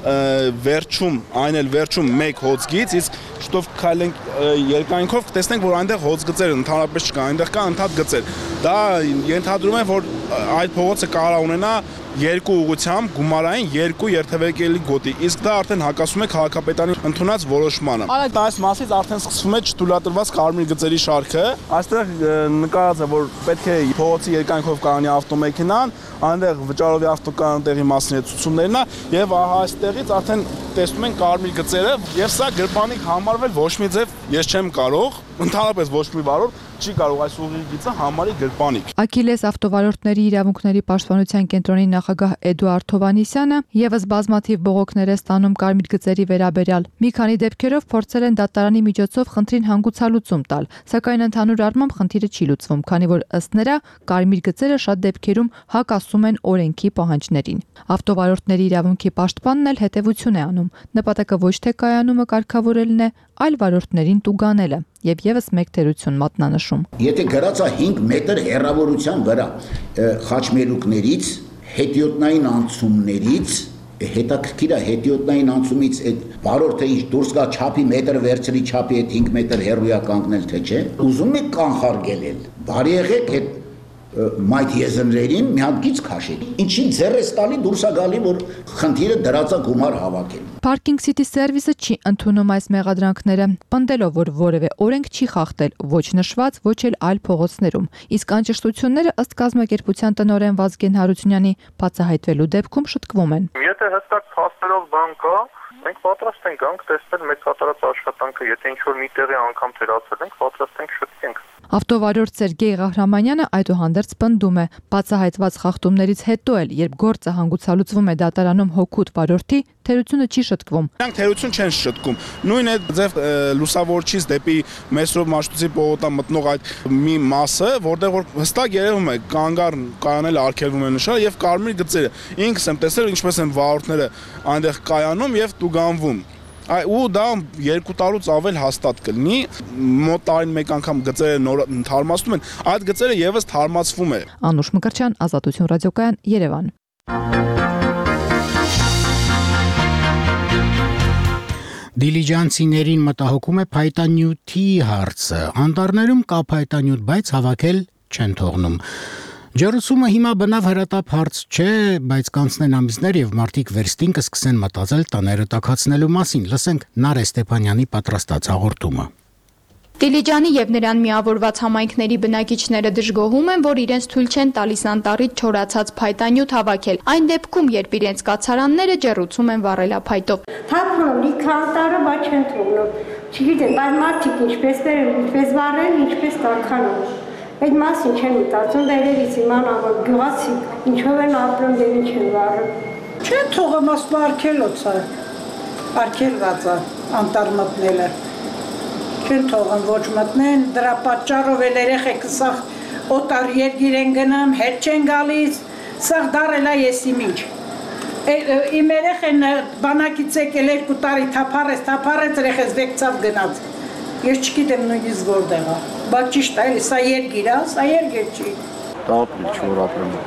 վերջում, այն էլ վերջում մեկ հոծգից, իսկ շուտով քայլենք երկայնքով կտեսնենք, որ այնտեղ հոծգծեր ընդհանրապես չկա, այնտեղ կա ընդհատ գծեր։ Դա ենթադրում է, որ այդ փողոցը կարող է ունենա 2 ուղղությամբ գումարային 2 երթևեկելի գոտի, իսկ դա արդեն հակասում է քաղաքապետարանի ընդունած որոշմանը։ Այս մասից արդեն սկսվում է չթույլատրված կարմիր գծերի շարքը։ Այստեղ նկարած է, որ պետք է փողոցի երկայնքով կանի ավտոմեքենան, այնտեղ վճարովի ավտոկայանատեղի մասին ցուցումներն է եւ ահա այստեղից արդեն տեսնում են կարմիր գծերը եւ սա գրպանիկ համարվել ոչ մի ձև ես չեմ կարող, ընդհանրապես ոչ մի վարորդ չի կարող այս ուղիղ գիծը համարի գրպանիկ։ Աքիլես ավտովարորդների իրավունքների պաշտպանության կենտրոնի նախագահ Էդուարդ Հովհաննիսյանը եւս բազմաթիվ բողոքներ է ստանում կարմիր գծերի վերաբերյալ։ Մի քանի դեպքերով փորձել են դատարանի միջոցով խնդրին հանգուցալուծում տալ, սակայն ընդհանուր առմամբ խնդիրը չի լուծվում, քանի որ ըստ նրա կարմիր գծերը շատ դեպքերում հակասում են օրենքի պահանջներին։ Ավտովարորդների իրավունքի պաշտպանն էլ հետևություն է անում։ Նպատակը ոչ թե կայանումը կարգավորելն է, այլ վարորդներին տուգանելը եւ եւս մեկ թերություն մատնանշում։ Եթե գրած է 5 մետր հեռավորության վրա խաչմերուկներից, հետիոտնային անցումներից, հետաքրքիր է հետիոտնային անցումից այդ վարորդը ինչ դուրս գա չափի մետր վերցրի չափի այդ 5 մետր հեռու է կանգնել թե չէ, ուզում եք կանխարգելել։ Բարի եղեք այդ մայթ եզրերին մի հատ գիծ քաշեք։ Ինչի ձեռես տալի դուրս է գալի, որ խնդիրը դրածա գումար հավաքել։ Parking City Service-ը չի ընդունում այս մեղադրանքները, պնդելով, որ որևէ օրենք չի խախտել ոչ նշված, ոչ էլ այլ փողոցներում։ Իսկ անճշտությունները ըստ կազմակերպության տնօրեն Վազգեն Հարությունյանի բացահայտվելու դեպքում շտկվում են։ Եթե հստակ փաստերով բան կա, մենք պատրաստ ենք գանք տեսնել մեծ կատարած աշխատանքը, եթե ինչ-որ մի տեղի անգամ թերացել ենք, պատրաստ ենք շտկենք։ Ավտովարորդ Սերգեյ Ղահրամանյանը այդուհանդերձ պնդում է, բացահայտված խախտումներից հետո էլ, երբ գործը հանգուցալուծվում է դատարանում հօգուտ վարորդի, թերությունը չի շտկվում։ Նրանք թերություն չեն շտկում։ Նույն այդ ձև լուսավորչից դեպի Մեսրոպ Մաշտոցի պողոտա մտնող այդ մի մասը, որտեղ որ հստակ երևում է կանգառ կայանել արգելվում է նշան եւ կարմիր գծերը։ Ինքս եմ տեսել ինչպես են վարորդները այնտեղ կայանում եւ տուգանվում։ Ու դա 2 տարուց ավել հաստատ կլինի, մոտ տարին մեկ անգամ գծերը նոր թարմացնում են, այդ գծերը եւս թարմացվում է։ Անուշ Մկրտչյան, Ազատություն ռադիոկայան, Երևան։ Դիլիջանցիներին մտահոգում է փայտանյութի հարցը։ Անտառներում կա փայտանյութ, բայց հավաքել չեն թողնում։ Ջրուցումը հիմա բնավ հրատապ հարց չէ, բայց կանցնեն ամիսներ եւ մարդիկ վերստին կսկսեն մտածել տաները տաքացնելու մասին։ Լսենք Նարե Ստեփանյանի պատրաստած հաղորդումը։ Դիլիջանի եւ նրան միավորված համայնքների բնակիչները դժգոհում են, որ իրենց թույլ չեն տալիս անտառից չորացած փայտանյութ հավաքել։ Այն դեպքում, երբ իրենց կացարանները ջեռուցում են վառելափայտով։ Թափում լիքը անտառը, բայց չեն թողնում։ Չգիտեմ, բայց մարդիկ ինչպես բերեն, ինչպես վառեն, ինչպես տաքանում։ Այդ մասին չեն մտածում, վերևից իմանան, որ գյուղացիք ինչով են ապրում եւ ինչ են վառում։ Չեն թողում ասում արգելոց է, արգելված է անտառ մտնելը։ Չեն թողում ոչ մտնեն, դրա պատճառով էլ երեխեք սաղ օտար երգիր են գնում, հետ չեն գալիս, սաղ դարել է եսիմ ինչ։ Իմ երեխեն բանակից եկել 2 տարի թափարեց, երեխես վեկցավ գնաց։ Ես չգիտեմ նույնիսկ որտեղ է, բայց ճիշտ է, սա երգիր է, սա երգեր չի։ Ապրիլ չոր ապրեմ։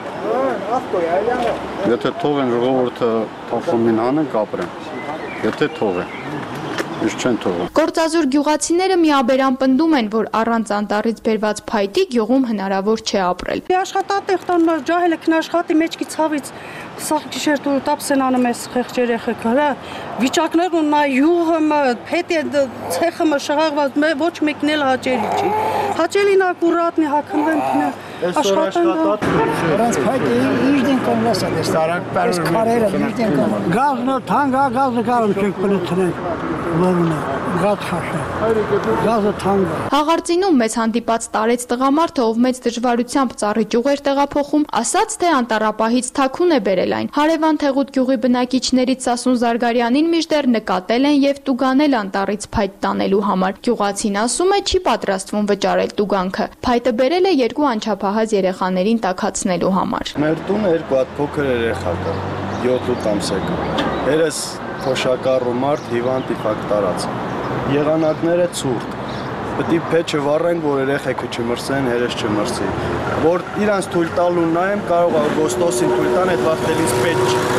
Եթե թողեն ժողովուրդը թափումին անեն, կապրեն։ Եթե թողեն, ես չեն թողում։ Գործազուր գյուղացիները միաբերան պնդում են, որ առանց անտառից բերված փայտի գյուղում հնարավոր չէ ապրել։ Աշխատատեղ տան ջահելը քնաշխատի մեջքի ցավից սաղ գիշեր դու տապսեն անում ես խեղճ երեխեք, հա, վիճակներ ու նա յուղը, փետի ցեխը շղաղված, ոչ մեկն էլ հաճելի չի։ Հաճելին ակուրատնի հակնվեն քնա։ Աշխատանք Նրանց փայտի իջին կոնլասա դες տարակ պարուր քարերը իջին կոն գազնը թանգա գազը կարում չենք պլուտրեն որունը գազ խաշը գազը թանգա Հաղարծինում մեծ հանդիպած տարեց տղամարդը, ով մեծ դժվարությամբ ծառի ճյուղ էր տեղափոխում, ասաց, թե անտառապահից թաքուն է բերել այն։ Հարևան Թեղուտ գյուղի բնակիչներից Սասուն Զարգարյանին մինչդեռ նկատել են եւ տուգանել անտառից փայտ տանելու համար։ Գյուղացին ասում է, չի պատրաստվում վճարել տուգանքը։ Փայտը բերել է 2 անչափահաս երեխաներին տաքացնելու համար։ Մեր տունը 2 հատ փոքր երեխա կա, 7-8 ամսեկա։ Երես փոշակառու մարդ հիվանդ իֆակ տարած։ Եղանակները ցուրտ։ Պետք է փեչը վառենք, որ երեխեքը չմրսեն, հերես չմրսի։ Որ իրանց թույլ տալու նայեմ, կարող է օգոստոսին թույլ տան, այդ վաղտելից պետք չի։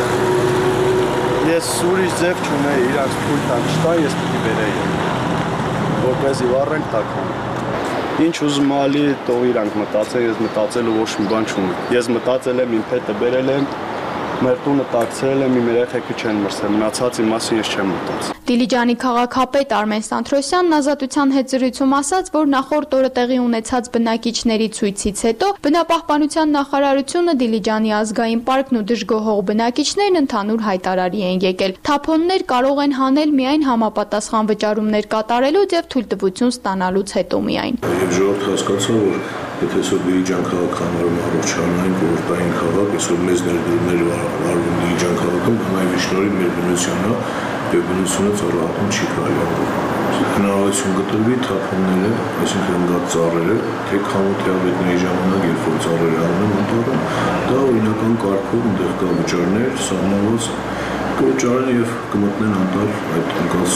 Ես ուրիշ ձև չունեի, իրանց թույլ տան չտա, ես պետք է բերեի։ Որպեսզի վառենք տաքան։ Ինչ ուզում ալի, թող իրանք մտածեն, ես մտածելու ոչ մի բան չունեմ։ Ես մտածել եմ, իմ փետը բերել եմ, մեր տունը տաքցրել եմ, իմ երեխեքը չեն մրսել, մնացածի մասին ես չեմ մտածել։ Դիլիջանի քաղաքապետ Արմեն Սանթրոսյանն Ազատության հետ զրույցում ասաց, որ նախորդ օրը տեղի ունեցած բնակիչների ցույցից հետո բնապահպանության նախարարությունը, Դիլիջանի ազգային պարկն ու դժգոհող բնակիչներն ընդհանուր հայտարարի են եկել։ Թափոններ կարող են հանել միայն համապատասխան վճարումներ կատարելուց եւ թույլտվություն ստանալուց հետո միայն։ Եվ ժողովուրդը հասկացա, որ եթե այսօր Դիլիջան քաղաքը համարում է առողջանային կողորտային քաղաք, այսօր մեծ ներդրումներ վարվում Դիլիջան քաղաքում, հնայվի շնորհիվ մեր բնությունն է եւ բնությունը ծառայում չի կարելի անգամ։ Հնարավորություն գտնվի թափոնները, այսինքն գա ծառերը, թե քամոթիավետների ժամանակ, երբ որ ծառերը անում են անտառը, դա օրինական կարգով այնտեղ կա վճարներ, սահմանված կվճարեն եւ կմտնեն անտառ այդ անկած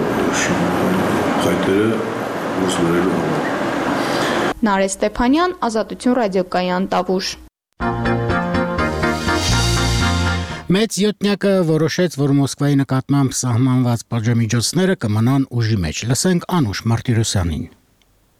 խայտերը ուսումնելու համար։ Նարե Ստեփանյան, Ազատություն ռադիոկայան Տավուշ։ Մեծ յոթնյակը որոշեց, որ Մոսկվայի նկատմամբ սահմանված պատժամիջոցները կմնան ուժի մեջ։ Լսենք Անուշ Մարտիրոսյանին։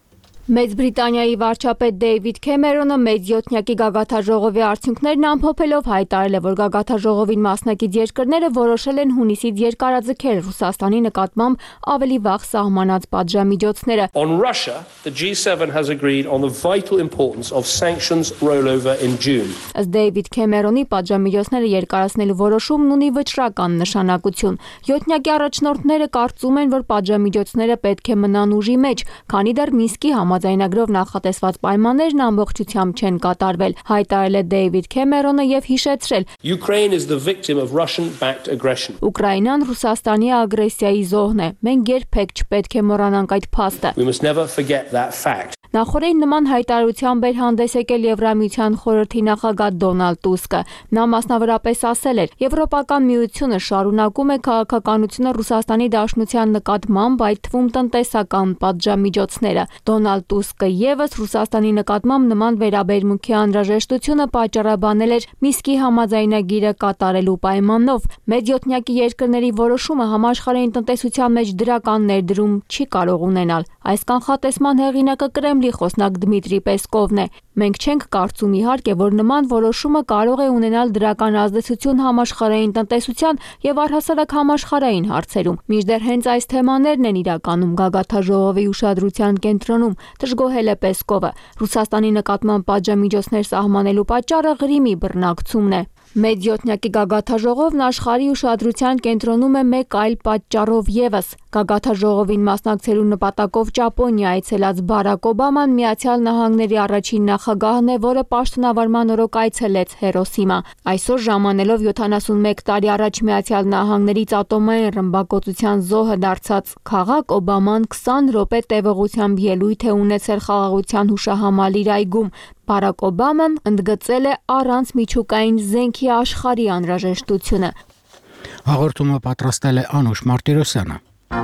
Մեծ Բրիտանիայի վարչապետ Դեյվիդ Քեմերոնը մեծ յոթնյակի գագաթաժողովի արդյունքներն ամփոփելով հայտարարել է, որ գագաթաժողովին մասնակից երկրները որոշել են հունիսից երկարաձգել Ռուսաստանի նկատմամբ ավելի վաղ սահմանած պատժամիջոցները։ On Russia, the G7 has agreed on the vital importance of sanctions rollover in June. Ըստ Դեյվիդ Քեմերոնի պատժամիջոցները երկարացնելու որոշումն ունի վճռական նշանակություն։ Յոթնյակի առաջնորդները կարծում են, որ պատժամիջոցները պետք է մնան ուժի մեջ, քանի դեռ Մինսկի Համաձայնագրով նախատեսված պայմաններն ամբողջությամբ չեն կատարվել, հայտարարել է Դեյվիդ Քեմերոնը եւ հիշեցրել. Ukraine is the victim of Russian-backed aggression. Ուկրաինան Ռուսաստանի ագրեսիայի զոհն է։ Մենք երբեք չպետք է մոռանանք այդ փաստը։ We must never forget that fact. Նախորդին նման հայտարարությամբ էր հանդես եկել Եվրամիության խորհրդի նախագահ Դոնալդ Տուսկը։ Նա մասնավորապես ասել էր. Եվրոպական միությունը շարունակում է քաղաքականությունը Ռուսաստանի Դաշնության նկատմամբ, այդ թվում տնտեսական պատժամիջոցները։ Դոնալդ Տուսկը եւս Ռուսաստանի նկատմամբ նման վերաբերմունքի անհրաժեշտությունը պատճառաբանել էր Մինսկի համաձայնագիրը կատարելու պայմանով։ Մեծ յոթնյակի երկրների որոշումը համաշխարհային տնտեսության մեջ դրական ներդրում չի կարող ունենալ։ Այս կանխատեսման հեղինակը Կրեմլի խոսնակ Դմիտրի Պեսկովն է։ Մենք չենք կարծում իհարկե, որ նման որոշումը կարող է ունենալ դրական ազդեցություն համաշխարհային տնտեսության եւ առհասարակ համաշխարհային հարցերում։ Մինչդեռ հենց այս թեմաներն են իրականում գագաթաժողովի ուշադրության կենտրոնում, դժգոհել է Պեսկովը։ Ռուսաստանի նկատմամբ պատժամիջոցներ սահմանելու պատճառը Ղրիմի բռնակցումն է։ Մեծ յոթնյակի գագաթաժողովն աշխարհի ուշադրության կենտրոնում է մեկ այլ պատճառով եւս։ Գագաթաժողովին մասնակցելու նպատակով Ճապոնիա այցելած Բարակ Օբաման Միացյալ Նահանգների առաջին նախագահն է, որը պաշտոնավարման օրոք այցելեց Հիրոսիմա։ Այսօր ժամանելով 71 տարի առաջ Միացյալ Նահանգներից ատոմային ռմբակոծության զոհը դարձած քաղաք, Օբաման 20 րոպե տևողությամբ ելույթ է ունեցել խաղաղության հուշահամալիր այգում։ Բարակ Օբաման ընդգծել է առանց միջուկային զենքի աշխարհի անհրաժեշտությունը։ Հաղորդումը պատրաստել է Անուշ Մարտիրոսյանը։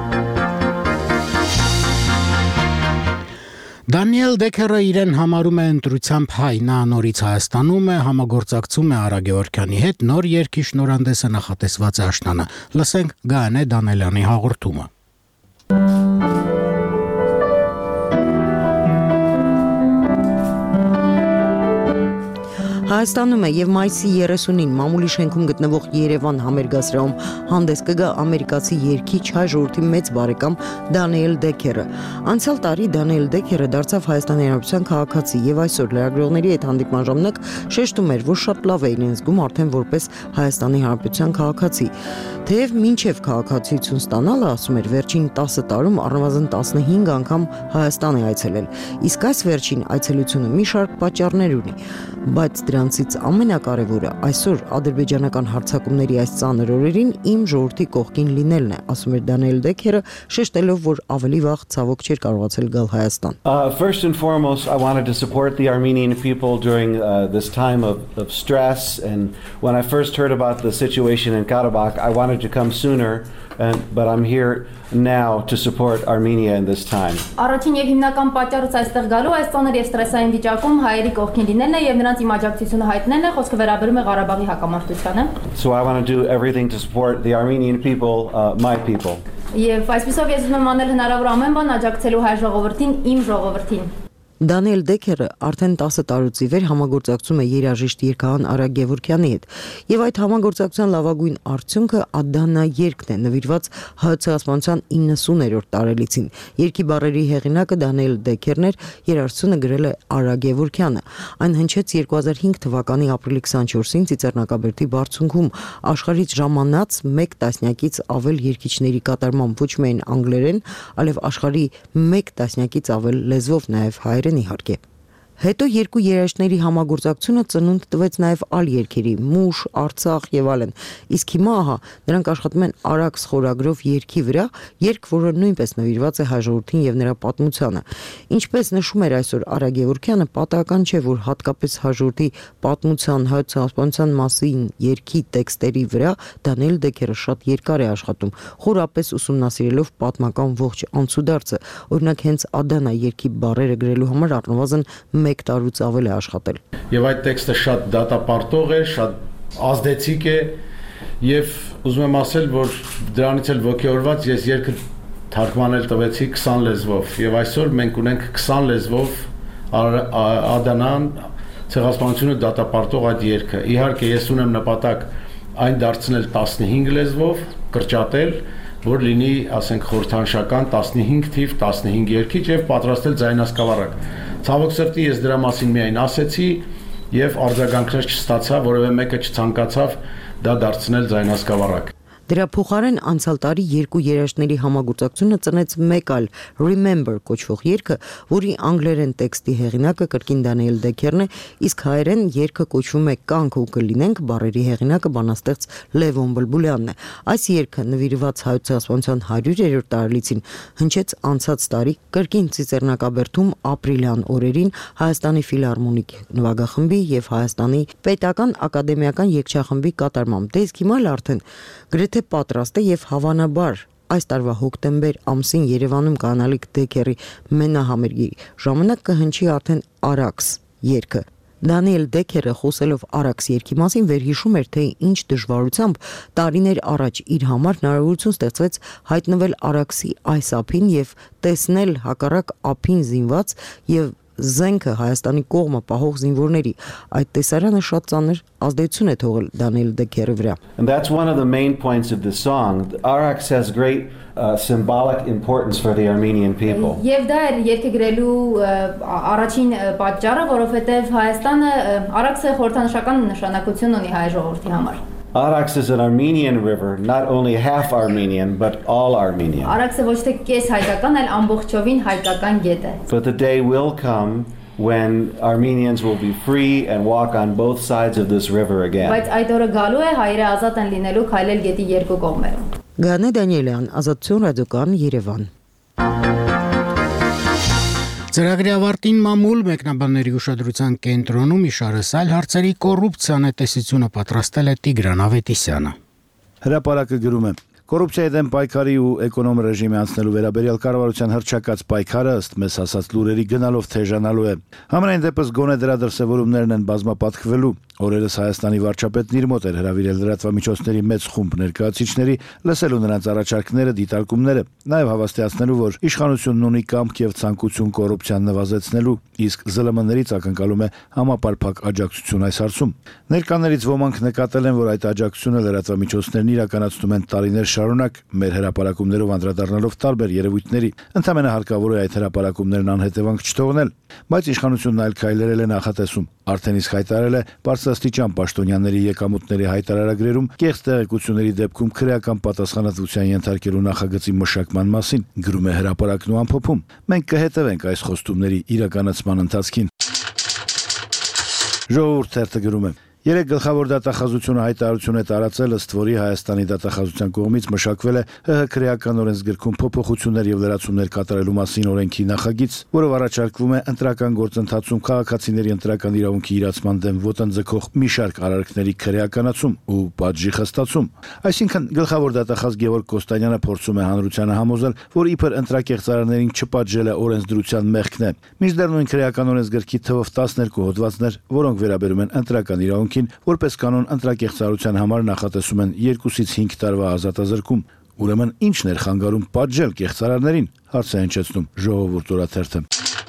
Դանիել Դեքերը իրեն համարում է ընտրությամբ հայ, նա նորից Հայաստանում է, համագործակցում է Արա Գևորգյանի հետ, նոր երգի շնորհանդեսը նախատեսված է աշնանը։ Լսենք Գայանե Դանելյանի հաղորդումը։ Հայաստանում է եւ մայիսի 30-ին մամուլի շենքում գտնվող Երևան համերգասրահում հանդես կգա ամերիկացի երգիչ հայ ժողովրդի մեծ բարեկամ Դանիել Դեքերը։ Անցյալ տարի Դանիել Դեքերը դարձավ Հայաստանի Հանրապետության քաղաքացի եւ այսօր լրագրողների հետ հանդիպման ժամանակ շեշտում էր, որ շատ լավ է իրեն զգում արդեն որպես Հայաստանի Հանրապետության քաղաքացի։ Թեև մինչև քաղաքացիություն ստանալը, ասում էր, վերջին 10 տարում առնվազն 15 անգամ Հայաստան է այցելել։ Իսկ այս վերջին այցելությունը մի շարք պատճառներ ունի, բայց դրանցից ամենակարևորը այսօր ադրբեջանական հարձակումների այս ծանր օրերին իմ ժողովրդի կողքին լինելն է, ասում էր Դանիել Դեքերը, շեշտելով, որ ավելի վաղ ցավոք չէր կարողացել գալ Հայաստան։ First and foremost, I wanted to support the Armenian people during this time of stress, and when I first heard about the situation in Karabakh, I wanted to come sooner, but I'm here now to support Armenia in this time. Առաջին եւ հիմնական պատճառը այստեղ գալու այս ծանր եւ ստրեսային վիճակում հայերի կողքին լինելն է եւ նրանց իմաջակցությունը հայտնելն է, խոսքը վերաբերում է Ղարաբաղի հակամարտությանը։ So I want to do everything to support the Armenian people, my people. Եվ այսպեսով ես ուզում եմ անել հնարավոր ամեն բան աջակցելու հայ ժողովրդին, իմ ժողովրդին։ Դանիել Դեքերը արդեն 10 տարուց ի վեր համագործակցում է երաժիշտ երգահան Արա Գևորգյանի հետ, եւ այդ համագործակցության լավագույն արդյունքը Ադանա երգն է, նվիրված ՀՀ ցեղասպանության 90-րդ տարելիցին։ Երգի բառերի հեղինակը Դանիել Դեքերն էր, երաժշտությունը գրել է Արա Գևորգյանը։ Այն հնչեց 2005 թվականի ապրիլի 24-ին Ծիծեռնակաբերդի բարձունքում, աշխարհից ժամանած 1 տասնյակից ավել երգիչների կատարմամբ ոչ միայն անգլերեն, այլև աշխարհի 1 տասնյակից ավել լեզվով, նաեւ հայերեն իհարկե։ Հետո երկու երաժիշտների համագործակցությունը ծնունդ տվեց նաև այլ երգերի՝ Մուշ, Արցախ եւ այլն։ Իսկ հիմա ահա նրանք աշխատում են Արաքս խորագրով երգի վրա, երգ, որը նույնպես նվիրված է հայ ժողովրդին եւ նրա պատմությանը։ Ինչպես նշում էր այսօր Արա Գևորգյանը, պատահական չէ, որ հատկապես հայ ժողովրդի պատմության, հայ ցեղասպանության մասին երգի տեքստերի վրա Դանիել Դեքերը շատ երկար է աշխատում, խորապես ուսումնասիրելով պատմական ողջ անցուդարձը։ Օրինակ հենց Ադանա երգի բառերը գրելու համար առնվազն 1 տարուց ավել է աշխատել։ Եվ այդ տեքստը շատ դատապարտող է, շատ ազդեցիկ է, եւ ուզում եմ ասել, որ դրանից էլ ոգեորված ես երգը թարգմանել տվեցի 20 լեզվով եւ այսօր մենք ունենք 20 լեզվով Ադանան ցեղասպանությունը դատապարտող այդ երգը։ Իհարկե ես ունեմ նպատակ այն դարձնել 15 լեզվով, կրճատել, որ լինի, ասենք, խորհրդանշական 15 թիվ, 15 երգիչ եւ պատրաստել ձայնասկավառակ։ Ցավոք սրտի ես դրա մասին միայն ասեցի եւ արձագանքներ չստացա, որովհետեւ մեկը չցանկացավ դա դարձնել ձայնասկավառակ։ Դրա փոխարեն անցյալ տարի երկու երաժշտների համագործակցությունը ծնեց մեկ այլ Remember կոչվող երգը, որի անգլերեն տեքստի հեղինակը կրկին Դանիել Դեքերն է, իսկ հայերեն երգը կոչվում է Կանք ու կլինենք, բառերի հեղինակը բանաստեղծ Լևոն Բլբուլյանն է։ Այս երգը նվիրված հայոց ցեղասպանության 100-րդ տարելիցին հնչեց անցած տարի կրկին Ծիծեռնակաբերդում ապրիլյան օրերին Հայաստանի ֆիլհարմոնիկ նվագախմբի եւ Հայաստանի պետական ակադեմիական երգչախմբի կատարմամբ։ Դե իսկ հիմա արդեն գրեթե պատրաստ է եւ հավանաբար այս տարվա հոկտեմբեր ամսին Երևանում կանալիք Դեքերի մենահամերգի ժամանակ կհնչի արդեն Արաքս երգը։ Դանիել Դեքերը խոսելով Արաքս երգի մասին վերհիշում էր, թե ինչ դժվարությամբ տարիներ առաջ իր համար հնարավորություն ստեղծվեց հայտնվել Արաքսի այս ափին եւ տեսնել հակառակ ափին զինված եւ զենքը Հայաստանի կողմը պահող զինվորների այդ տեսարանը շատ ծանր ազդեցություն է թողել Դանիել Դեքերի վրա. And that's one of the main points of the song. Araks has great symbolic importance for the Armenian people. Եվ դա էր երգը գրելու առաջին պատճառը, որովհետև Հայաստանը Արաքսը խորհրդանշական նշանակություն ունի հայ ժողովրդի համար. Araks is an Armenian river, not only half Armenian, but all Armenian. Արաքսը ոչ թե կես հայկական, այլ ամբողջովին հայկական գետ է. But the day will come when Armenians will be free and walk on both sides of this river again. Բայց այդ օրը գալու է հայերը ազատ են լինելու քայլել գետի երկու կողմերում. Գանե Դանիելյան, Ազատություն ռադիոկան, Երևան։ Ծրագրի ավարտին մամուլ մեկնաբանների ուշադրության կենտրոնում իշարս այլ հարցերի կոռուպցիան է տեսությունը պատրաստել է Տիգրան Ավետիսյանը։ Հրապարակը գրում է. Կոռուպցիայի դեմ պայքարի ու էկոնոմ ռեժիմի անցնելու վերաբերյալ կառավարության հռչակած պայքարը ըստ մեզ ասած լուրերի գնալով թեժանալու է։ Համենայն դեպս գոնե դրա դրսևորումներն են բազմապատկվելու։ Օրերս Հայաստանի վարչապետն իր մոտ էր հրավիրել լրատվամիջոցների մեծ խումբ ներկայացուցիչների, լսելու նրանց առաջարկները, դիտարկումները, նաև հավաստիացնելու, որ իշխանությունն ունի կամք եւ ցանկություն կոռուպցիան նվազեցնելու, իսկ ԶԼՄ-ներից ակնկալում է համապարփակ աջակցություն այս հարցում։ Ներկաներից ոմանք նկատել են, որ այդ աջակցությունը լրատվամիջոցներն իրականացնում են տարիներ շարունակ, մեր հրապարակումներով անդրադառնալով տարբեր երևույթների, ընդհանրապես հարկավոր է այդ հրապարակումներն անհետևանք չթողնել, բայց իշխանությունն այլ քայլերել է նախատեսում, արդեն իսկ հայտարարել է բարձրաստիճան պաշտոնյաների եկամուտների հայտարարագրերում կեղծ տեղեկությունների դեպքում քրեական պատասխանատվության ենթարկելու նախագծի մշակման մասին, գրում է հրապարակն ու ամփոփում։ Մենք կհետևենք այս խոստումների իրականացման ընթացքին։ Ժողովուրդ թերթը գրում է. Երեք գլխավոր դատախազությունը հայտարարություն է տարածել, ըստ որի Հայաստանի դատախազության կողմից մշակվել է ՀՀ քրեական օրենսգրքում փոփոխություններ եւ լրացումներ կատարելու մասին օրենքի նախագիծ, որով առաջարկվում է ընտրական գործընթացում քաղաքացիների ընտրական իրավունքի իրացման դեմ ոտնձգող մի շարք արարքների քրեականացում ու պատժի խստացում։ Այսինքն գլխավոր դատախազ Գևորգ Կոստանյանը փորձում է հանրությանը համոզել, որ իբր ընտրակեղծարարներին չպատժել է օրենսդրության մեղքն է։ Մինչդեռ նույն քրեական օրենսգրքի թվով 12 հոդվածներ, որոնք վերաբերում են ընտրական իրավունքին, որպես կանոն ընտրակեղծարարության համար նախատեսում են 2-ից 5 տարվա ազատազրկում։ Ուրեմն ի՞նչն էր խանգարում պատժել կեղծարարներին, հարց է հնչեցնում Ժողովուրդ օրաթերթը։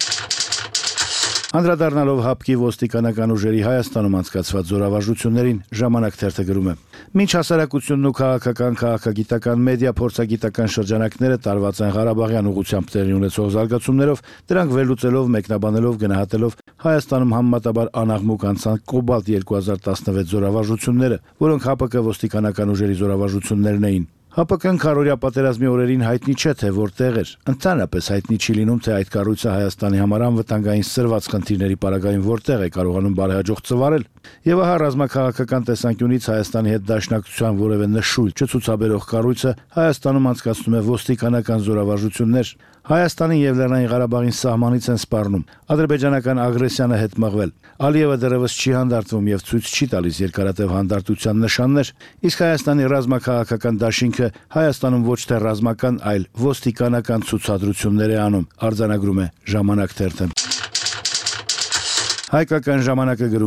Անդրադառնալով ՀԱՊԿ-ի ոստիկանական ուժերի Հայաստանում անցկացված զորավարժություններին, Ժամանակ թերթը գրում է. Մինչ հասարակությունն ու քաղաքագիտական մեդիա փորձագիտական շրջանակները տարված են Ղարաբաղյան ուղղությամբ տեղի ունեցող զարգացումներով, դրանք վերլուծելով, մեկնաբանելով, գնահատելով Հայաստանում համեմատաբար անաղմուկ անցան Կոբալտ 2016 զորավարժությունները, որոնք ՀԱՊԿ ոստիկանական ուժերի զորավարժություններն էին։ ՀԱՊԿ-ն քարորյա պատերազմի օրերին հայտնի չէ, թե որտեղ էր։ Ընդհանրապես հայտնի չի լինում, թե այդ կառույցը Հայաստանի համար անվտանգային սրված խնդիրների պարագային որտեղ է կարողանում բարեհաջող ծվարել։ Եվ ահա ռազմաքաղաքական տեսանկյունից Հայաստանի հետ դաշնակցության որևէ նշույլ չցուցաբերող կառույցը Հայաստանում անցկացնում է ոստիկանական զորավարժություններ։ Հայաստանին եւ Լեռնային Ղարաբաղին սահմանից են սպառնում, ադրբեջանական ագրեսիան է հետ մղվել։ Ալիևը դեռևս չի հանդարտվում եւ ցույց չի տալիս երկարատև հանդարտության նշաններ, իսկ Հայաստանի ռազմաքաղաքական դաշինքը Հայաստանում ոչ թե ռազմական, այլ ոստիկանական ցուցադրություններ է անում, արձանագրում է Ժամանակ թերթը։ Հայկական ժամանակը գրում է.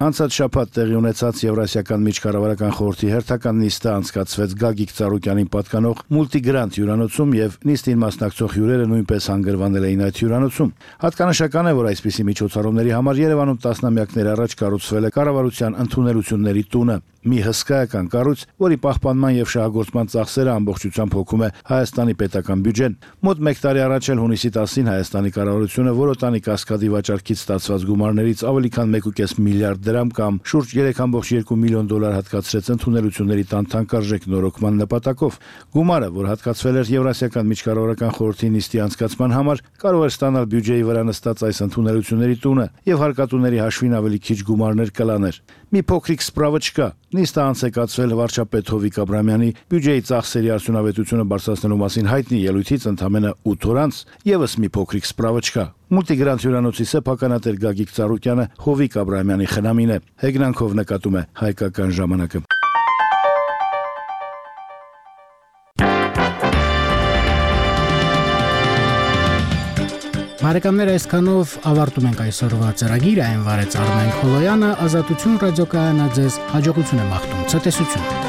Անցած շաբաթ տեղի ունեցած Եվրասիական միջկառավարական խորհրդի հերթական նիստը անցկացվեց Գագիկ Ծառուկյանին պատկանող Multigranт հյուրանոցում եւ նիստին մասնակցող հյուրերը նույնպես հանգրվանել էին այդ հյուրանոցում։ Հատկանշական է, որ այսպիսի միջոցառումների համար Երևանում տասնամյակներ առաջ կառուցվել է կառավարության ընդունելությունների տունը, մի հսկայական կառույց, որի պահպանման եւ շահագործման ծախսերը ամբողջությամբ հոգում է Հայաստանի պետական բյուջեն։ Մոտ 1 տարի առաջ էլ հունիսի 10-ին Հայաստանի կառավարությունը Որոտանի կասկադի վաճառքից ստացված գումարներից ավելի քան 1.5 միլիարդ դրամ կամ շուրջ 3.2 միլիոն դոլար հատկացրեց ընդունելությունների տան թանկարժեք նորոգման նպատակով։ Գումարը, որ հատկացվել էր Եվրասիական միջկառավարական խորհրդի նիստի անցկացման համար, կարող էր ստանալ բյուջեի վրա նստած այս ընդունելությունների տունը եւ հարկատուների հաշվին ավելի քիչ գումարներ կլաներ։ Մի փոքրիկ սպրավը չկա։ Նիստը անցեկացվել վարչապետ Հովիկ Աբրամյանի բյուջեի ծախսերի արդյունավետությունը բարձրացնելու մասին հայտնի ելույթից ընդամենը 8 օր անց եւս մի փոքրիկ սպրավը չկա։ Multigranт հյուրանոցի սեփականատեր Գագիկ Ծառուկյանը Հովիկ Աբրամյանի խնամին է։ Հեգնանքով նկատում է Հայկական ժամանակը։ Բարեկամներ, այսքանով ավարտում ենք այսօրվա ծրագիրը, այն վարեց Արմեն Քոլոյանը, Ազատություն ռադիոկայանը ձեզ հաջողություն է մաղթում, ցտեսություն։